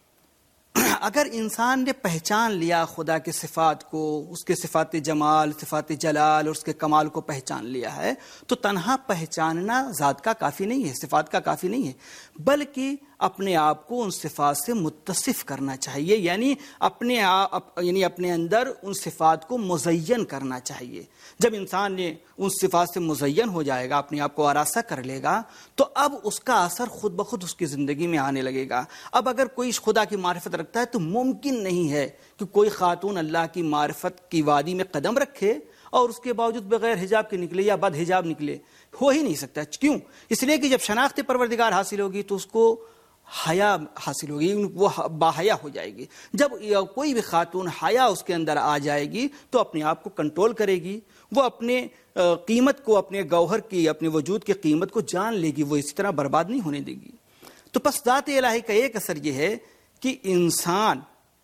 اگر انسان نے پہچان لیا خدا کے صفات کو، اس کے صفات جمال، صفات جلال اور اس کے کمال کو پہچان لیا ہے تو تنہا پہچاننا ذات کا کافی نہیں ہے، صفات کا کافی نہیں ہے، بلکہ اپنے آپ کو ان صفات سے متصف کرنا چاہیے. یعنی اپنے آپ یعنی اپنے اندر ان صفات کو مزین کرنا چاہیے. جب انسان نے ان صفات سے مزین ہو جائے گا، اپنے آپ کو آراستہ کر لے گا، تو اب اس کا اثر خود بخود اس کی زندگی میں آنے لگے گا. اب اگر کوئی خدا کی معرفت رکھتا ہے تو ممکن نہیں ہے کہ کوئی خاتون اللہ کی معرفت کی وادی میں قدم رکھے اور اس کے باوجود بغیر حجاب کے نکلے یا بد حجاب نکلے. ہو ہی نہیں سکتا. کیوں؟ اس لیے کہ جب شناخت پروردگار حاصل ہوگی تو اس کو حیا حاصل ہوگی، وہ باحیا ہو جائے گی. جب کوئی بھی خاتون حیا اس کے اندر آ جائے گی تو اپنے آپ کو کنٹرول کرے گی، وہ اپنے قیمت کو، اپنے گوہر کی، اپنے وجود کی قیمت کو جان لے گی، وہ اسی طرح برباد نہیں ہونے دے گی. تو پس ذات الہی کا ایک اثر یہ ہے کہ انسان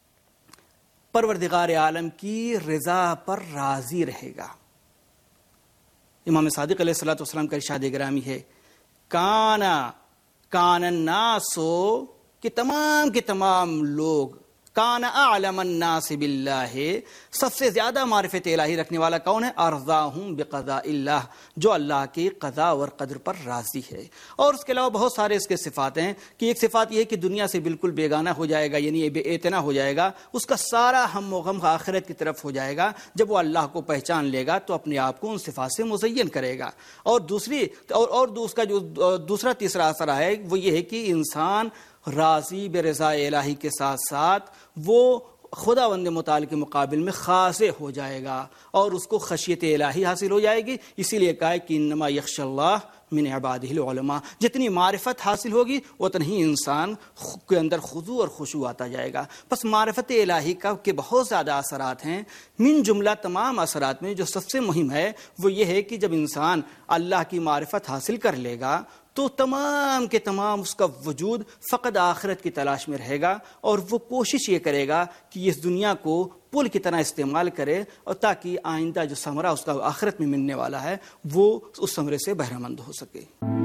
پروردگار عالم کی رضا پر راضی رہے گا. امام صادق علیہ الصلوۃ والسلام کا ارشاد گرامی ہے کانا کان الناس، کہ تمام کے تمام لوگ کان اعلم الناس باللہ، سب سے زیادہ معرفت الہی رکھنے والا کون ہے؟ ارضاہم بقضاء اللہ، جو اللہ کی قضاء اور قدر پر راضی ہے۔ اور اس کے علاوہ بہت سارے اس کے صفات ہیں کہ ایک صفات یہ ہے کہ دنیا سے بالکل بیگانہ ہو جائے گا، یعنی بے اعتنا ہو جائے گا، اس کا سارا ہم و غم آخرت کی طرف ہو جائے گا۔ جب وہ اللہ کو پہچان لے گا تو اپنے آپ کو ان صفات سے مزین کرے گا۔ اور دوسری اور اور اس کا جو دوسرا تیسرا اثر ہے وہ یہ ہے کہ انسان راضی برضا الہی کے ساتھ ساتھ وہ خداوند متعال کے مقابل میں خاضع ہو جائے گا اور اس کو خشیت الہی حاصل ہو جائے گی۔ اسی لیے کہا ہے کہ انما یخشی اللہ من عبادہ العلماء، جتنی معرفت حاصل ہوگی اتنا ہی انسان کے اندر خضوع اور خشوع آتا جائے گا۔ بس معرفت الہی کا کے بہت زیادہ اثرات ہیں، من جملہ تمام اثرات میں جو سب سے مہم ہے وہ یہ ہے کہ جب انسان اللہ کی معرفت حاصل کر لے گا تو تمام کے تمام اس کا وجود فقط آخرت کی تلاش میں رہے گا، اور وہ کوشش یہ کرے گا کہ اس دنیا کو پل کی طرح استعمال کرے، اور تاکہ آئندہ جو ثمرہ اس کا آخرت میں ملنے والا ہے وہ اس ثمرے سے بہرہ مند ہو سکے۔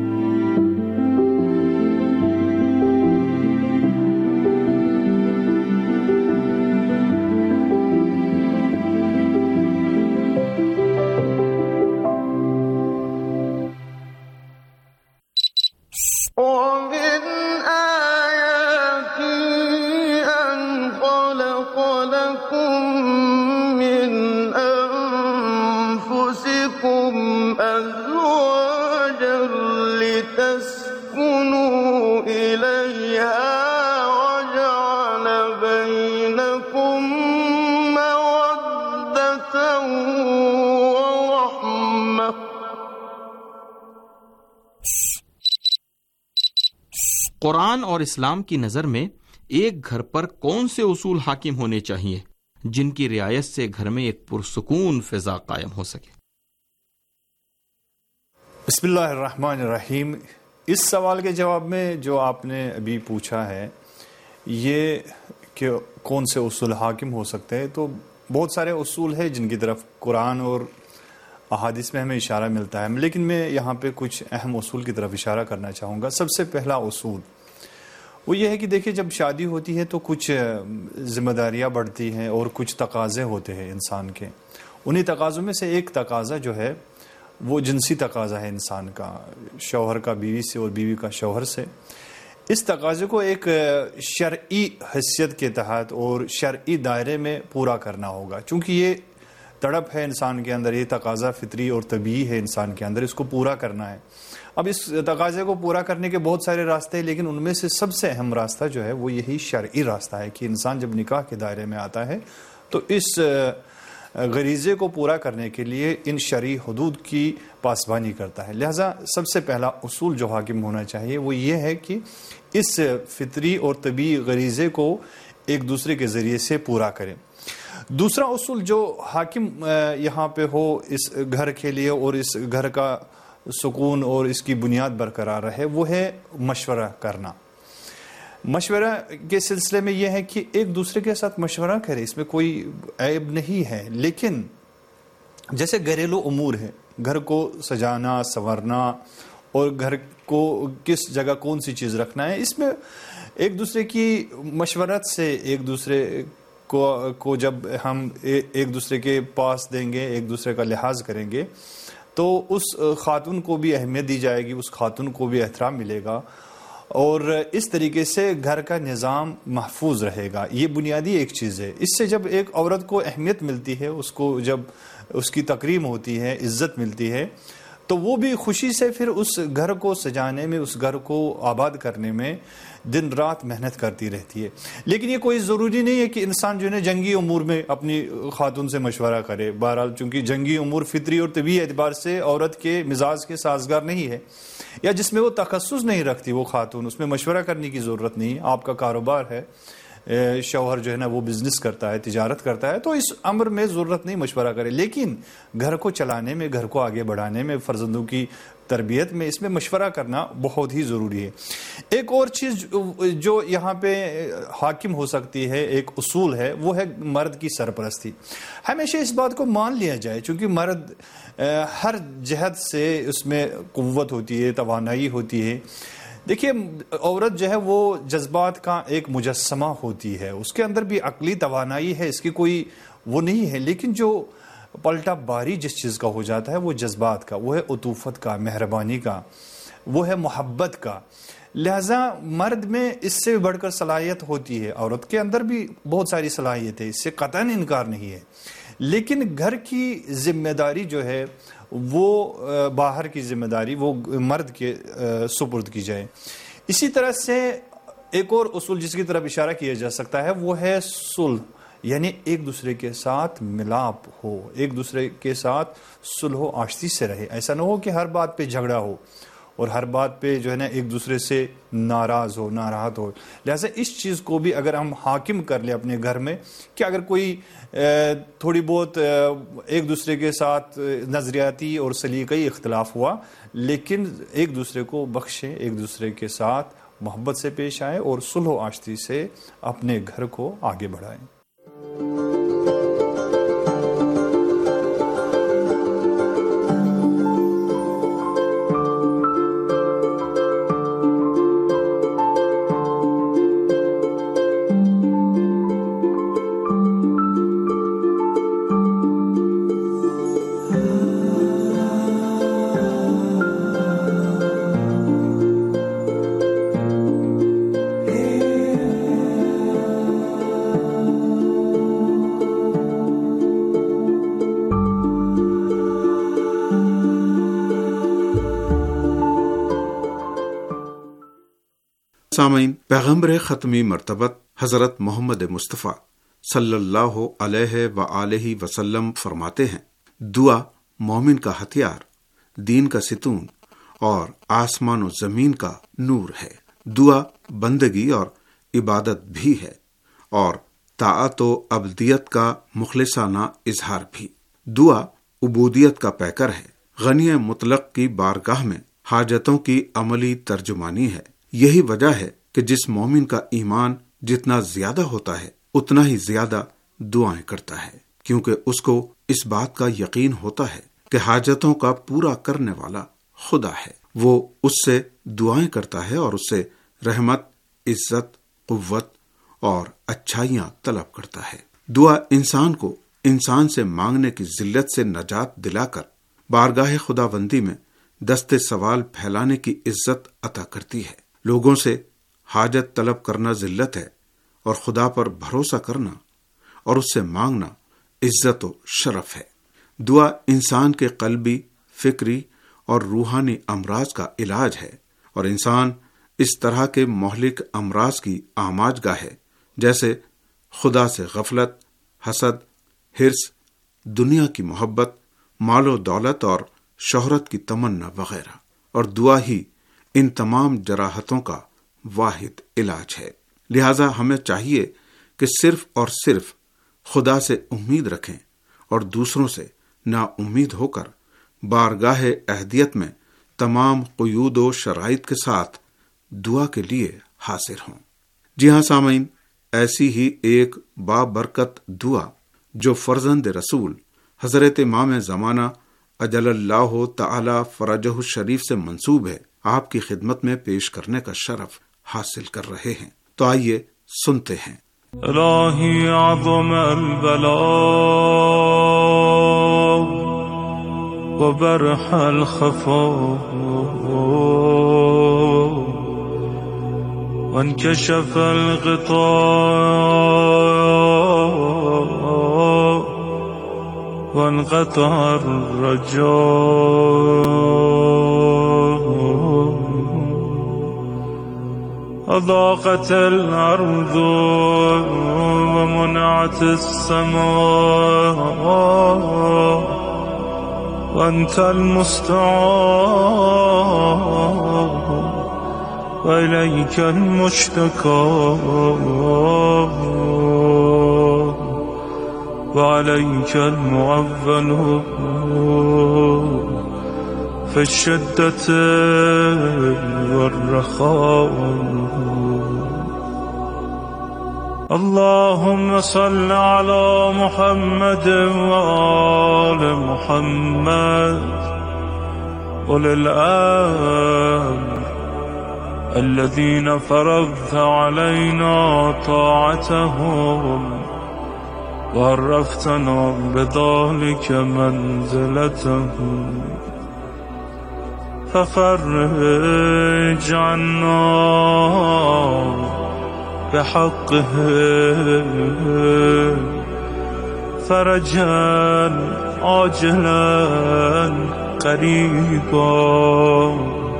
قرآن اور اسلام کی نظر میں ایک گھر پر کون سے اصول حاکم ہونے چاہیے جن کی رعایت سے گھر میں ایک پرسکون فضا قائم ہو سکے؟ بسم اللہ الرحمن الرحیم۔ اس سوال کے جواب میں جو آپ نے ابھی پوچھا ہے یہ کہ کون سے اصول حاکم ہو سکتے ہیں، تو بہت سارے اصول ہیں جن کی طرف قرآن اور احادیث میں ہمیں اشارہ ملتا ہے، لیکن میں یہاں پہ کچھ اہم اصول کی طرف اشارہ کرنا چاہوں گا۔ سب سے پہلا اصول وہ یہ ہے کہ دیکھیں جب شادی ہوتی ہے تو کچھ ذمہ داریاں بڑھتی ہیں اور کچھ تقاضے ہوتے ہیں انسان کے۔ انہی تقاضوں میں سے ایک تقاضا جو ہے وہ جنسی تقاضا ہے انسان کا، شوہر کا بیوی سے اور بیوی کا شوہر سے۔ اس تقاضے کو ایک شرعی حیثیت کے تحت اور شرعی دائرے میں پورا کرنا ہوگا، چونکہ یہ تڑپ ہے انسان کے اندر، یہ تقاضا فطری اور طبیعی ہے انسان کے اندر، اس کو پورا کرنا ہے۔ اب اس تقاضے کو پورا کرنے کے بہت سارے راستے ہیں، لیکن ان میں سے سب سے اہم راستہ جو ہے وہ یہی شرعی راستہ ہے کہ انسان جب نکاح کے دائرے میں آتا ہے تو اس غریزے کو پورا کرنے کے لیے ان شرعی حدود کی پاسبانی کرتا ہے۔ لہذا سب سے پہلا اصول جو حاکم ہونا چاہیے وہ یہ ہے کہ اس فطری اور طبیعی غریزے کو ایک دوسرے کے ذریعے سے پورا کریں۔ دوسرا اصول جو حاکم یہاں پہ ہو اس گھر کے لیے اور اس گھر کا سکون اور اس کی بنیاد برقرار رہے وہ ہے مشورہ کرنا۔ مشورہ کے سلسلے میں یہ ہے کہ ایک دوسرے کے ساتھ مشورہ کرے، اس میں کوئی عیب نہیں ہے، لیکن جیسے گھریلو امور ہے، گھر کو سجانا سنورنا اور گھر کو کس جگہ کون سی چیز رکھنا ہے، اس میں ایک دوسرے کی مشورت سے ایک دوسرے کو کو جب ہم ایک دوسرے کے پاس دیں گے، ایک دوسرے کا لحاظ کریں گے تو اس خاتون کو بھی اہمیت دی جائے گی، اس خاتون کو بھی احترام ملے گا، اور اس طریقے سے گھر کا نظام محفوظ رہے گا۔ یہ بنیادی ایک چیز ہے۔ اس سے جب ایک عورت کو اہمیت ملتی ہے، اس کو جب اس کی تکریم ہوتی ہے، عزت ملتی ہے، تو وہ بھی خوشی سے پھر اس گھر کو سجانے میں، اس گھر کو آباد کرنے میں دن رات محنت کرتی رہتی ہے۔ لیکن یہ کوئی ضروری نہیں ہے کہ انسان جو ہے جنگی امور میں اپنی خاتون سے مشورہ کرے۔ بہرحال چونکہ جنگی امور فطری اور طبیعی اعتبار سے عورت کے مزاج کے سازگار نہیں ہے، یا جس میں وہ تخصص نہیں رکھتی وہ خاتون، اس میں مشورہ کرنے کی ضرورت نہیں۔ آپ کا کاروبار ہے، شوہر جو ہے نا وہ بزنس کرتا ہے، تجارت کرتا ہے، تو اس امر میں ضرورت نہیں مشورہ کرے، لیکن گھر کو چلانے میں، گھر کو آگے بڑھانے میں، فرزندوں کی تربیت میں اس میں مشورہ کرنا بہت ہی ضروری ہے۔ ایک اور چیز جو یہاں پہ حاکم ہو سکتی ہے، ایک اصول ہے، وہ ہے مرد کی سرپرستی۔ ہمیشہ اس بات کو مان لیا جائے، چونکہ مرد ہر جہت سے اس میں قوت ہوتی ہے، توانائی ہوتی ہے، دیکھیے عورت جو ہے وہ جذبات کا ایک مجسمہ ہوتی ہے، اس کے اندر بھی عقلی توانائی ہے، اس کی کوئی وہ نہیں ہے، لیکن جو پلٹا باری جس چیز کا ہو جاتا ہے وہ جذبات کا، وہ ہے عطوفت کا، مہربانی کا، وہ ہے محبت کا۔ لہذا مرد میں اس سے بڑھ کر صلاحیت ہوتی ہے، عورت کے اندر بھی بہت ساری صلاحیت ہے، اس سے قطعاً انکار نہیں ہے، لیکن گھر کی ذمہ داری جو ہے وہ باہر کی ذمہ داری وہ مرد کے سپرد کی جائے۔ اسی طرح سے ایک اور اصول جس کی طرف اشارہ کیا جا سکتا ہے وہ ہے صلح، یعنی ایک دوسرے کے ساتھ ملاپ ہو، ایک دوسرے کے ساتھ صلح و آشتی سے رہے، ایسا نہ ہو کہ ہر بات پہ جھگڑا ہو اور ہر بات پہ جو ہے نا ایک دوسرے سے ناراض ہو، ناراحت ہو۔ لہٰذا اس چیز کو بھی اگر ہم حاکم کر لیں اپنے گھر میں کہ اگر کوئی تھوڑی بہت ایک دوسرے کے ساتھ نظریاتی اور سلیقئی اختلاف ہوا، لیکن ایک دوسرے کو بخشیں، ایک دوسرے کے ساتھ محبت سے پیش آئیں اور صلح و آشتی سے اپنے گھر کو آگے بڑھائیں۔ سامعین، پیغمبر ختمی مرتبت حضرت محمد مصطفیٰ صلی اللہ علیہ وآلہ وسلم فرماتے ہیں، دعا مومن کا ہتھیار، دین کا ستون اور آسمان و زمین کا نور ہے۔ دعا بندگی اور عبادت بھی ہے اور طاعت و عبدیت کا مخلصانہ اظہار بھی۔ دعا عبودیت کا پیکر ہے، غنی مطلق کی بارگاہ میں حاجتوں کی عملی ترجمانی ہے۔ یہی وجہ ہے کہ جس مومن کا ایمان جتنا زیادہ ہوتا ہے اتنا ہی زیادہ دعائیں کرتا ہے، کیونکہ اس کو اس بات کا یقین ہوتا ہے کہ حاجتوں کا پورا کرنے والا خدا ہے۔ وہ اس سے دعائیں کرتا ہے اور اس سے رحمت، عزت، قوت اور اچھائیاں طلب کرتا ہے۔ دعا انسان کو انسان سے مانگنے کی ذلت سے نجات دلا کر بارگاہ خداوندی میں دست سوال پھیلانے کی عزت عطا کرتی ہے۔ لوگوں سے حاجت طلب کرنا ذلت ہے اور خدا پر بھروسہ کرنا اور اس سے مانگنا عزت و شرف ہے۔ دعا انسان کے قلبی، فکری اور روحانی امراض کا علاج ہے اور انسان اس طرح کے مہلک امراض کی آماج گاہ ہے جیسے خدا سے غفلت، حسد، حرص، دنیا کی محبت، مال و دولت اور شہرت کی تمنا وغیرہ، اور دعا ہی ان تمام جراحتوں کا واحد علاج ہے۔ لہذا ہمیں چاہیے کہ صرف اور صرف خدا سے امید رکھیں اور دوسروں سے نا امید ہو کر بارگاہ اہدیت میں تمام قیود و شرائط کے ساتھ دعا کے لیے حاضر ہوں۔ جی ہاں سامعین، ایسی ہی ایک بابرکت دعا جو فرزند رسول حضرت امام زمانہ اجل اللہ تعالی فرجہ الشریف سے منسوب ہے، آپ کی خدمت میں پیش کرنے کا شرف حاصل کر رہے ہیں۔ تو آئیے سنتے ہیں۔ الہی عظم البلاء وبرح الخفاء وانكشف الغطاء وانقطع الرجاء أضاقت الأرض ومنعت السماء وأنت المستعان وإليك المشتكى وعليك المعول في الشدة والرخاء اللهم صل على محمد وآل محمد أولي الأمر الذين فرضت علينا طاعتهم وعرفتنا بذلك منزلتهم ففرج عنا بحقهم فرجا عاجلا قريبا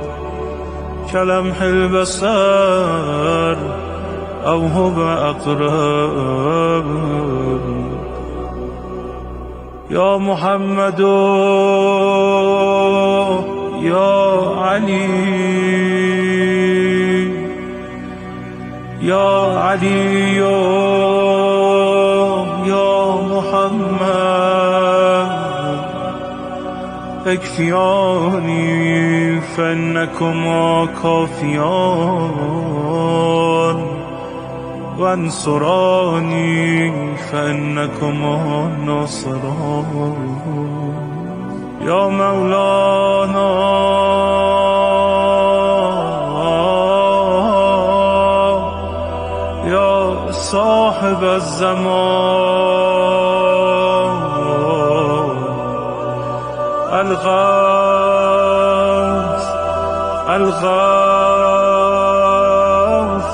كلمح البصر أو هو أقرب يا محمد يا علي يا علي يا محمد اكفياني فإنكما كافيان وانصراني فإنكما ناصران يا مولانا يا صاحب الزمان الغوث الغوث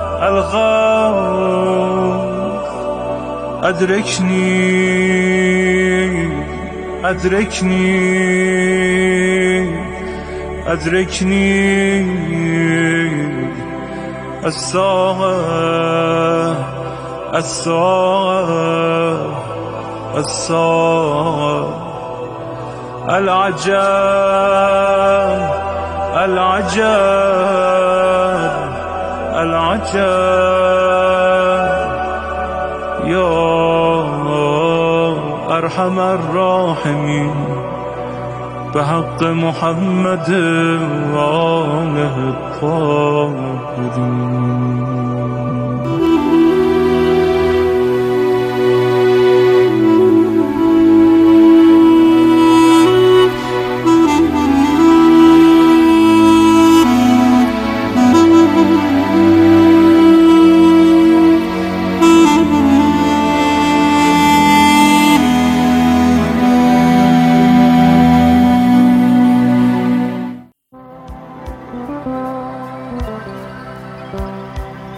الغوث أدركني أدركني أدركني الساعة الساعة الساعة العجب العجب العجب يا أرحم الراحمين بحق محمد وآله الطاهرين.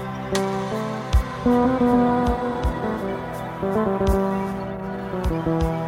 Thank you.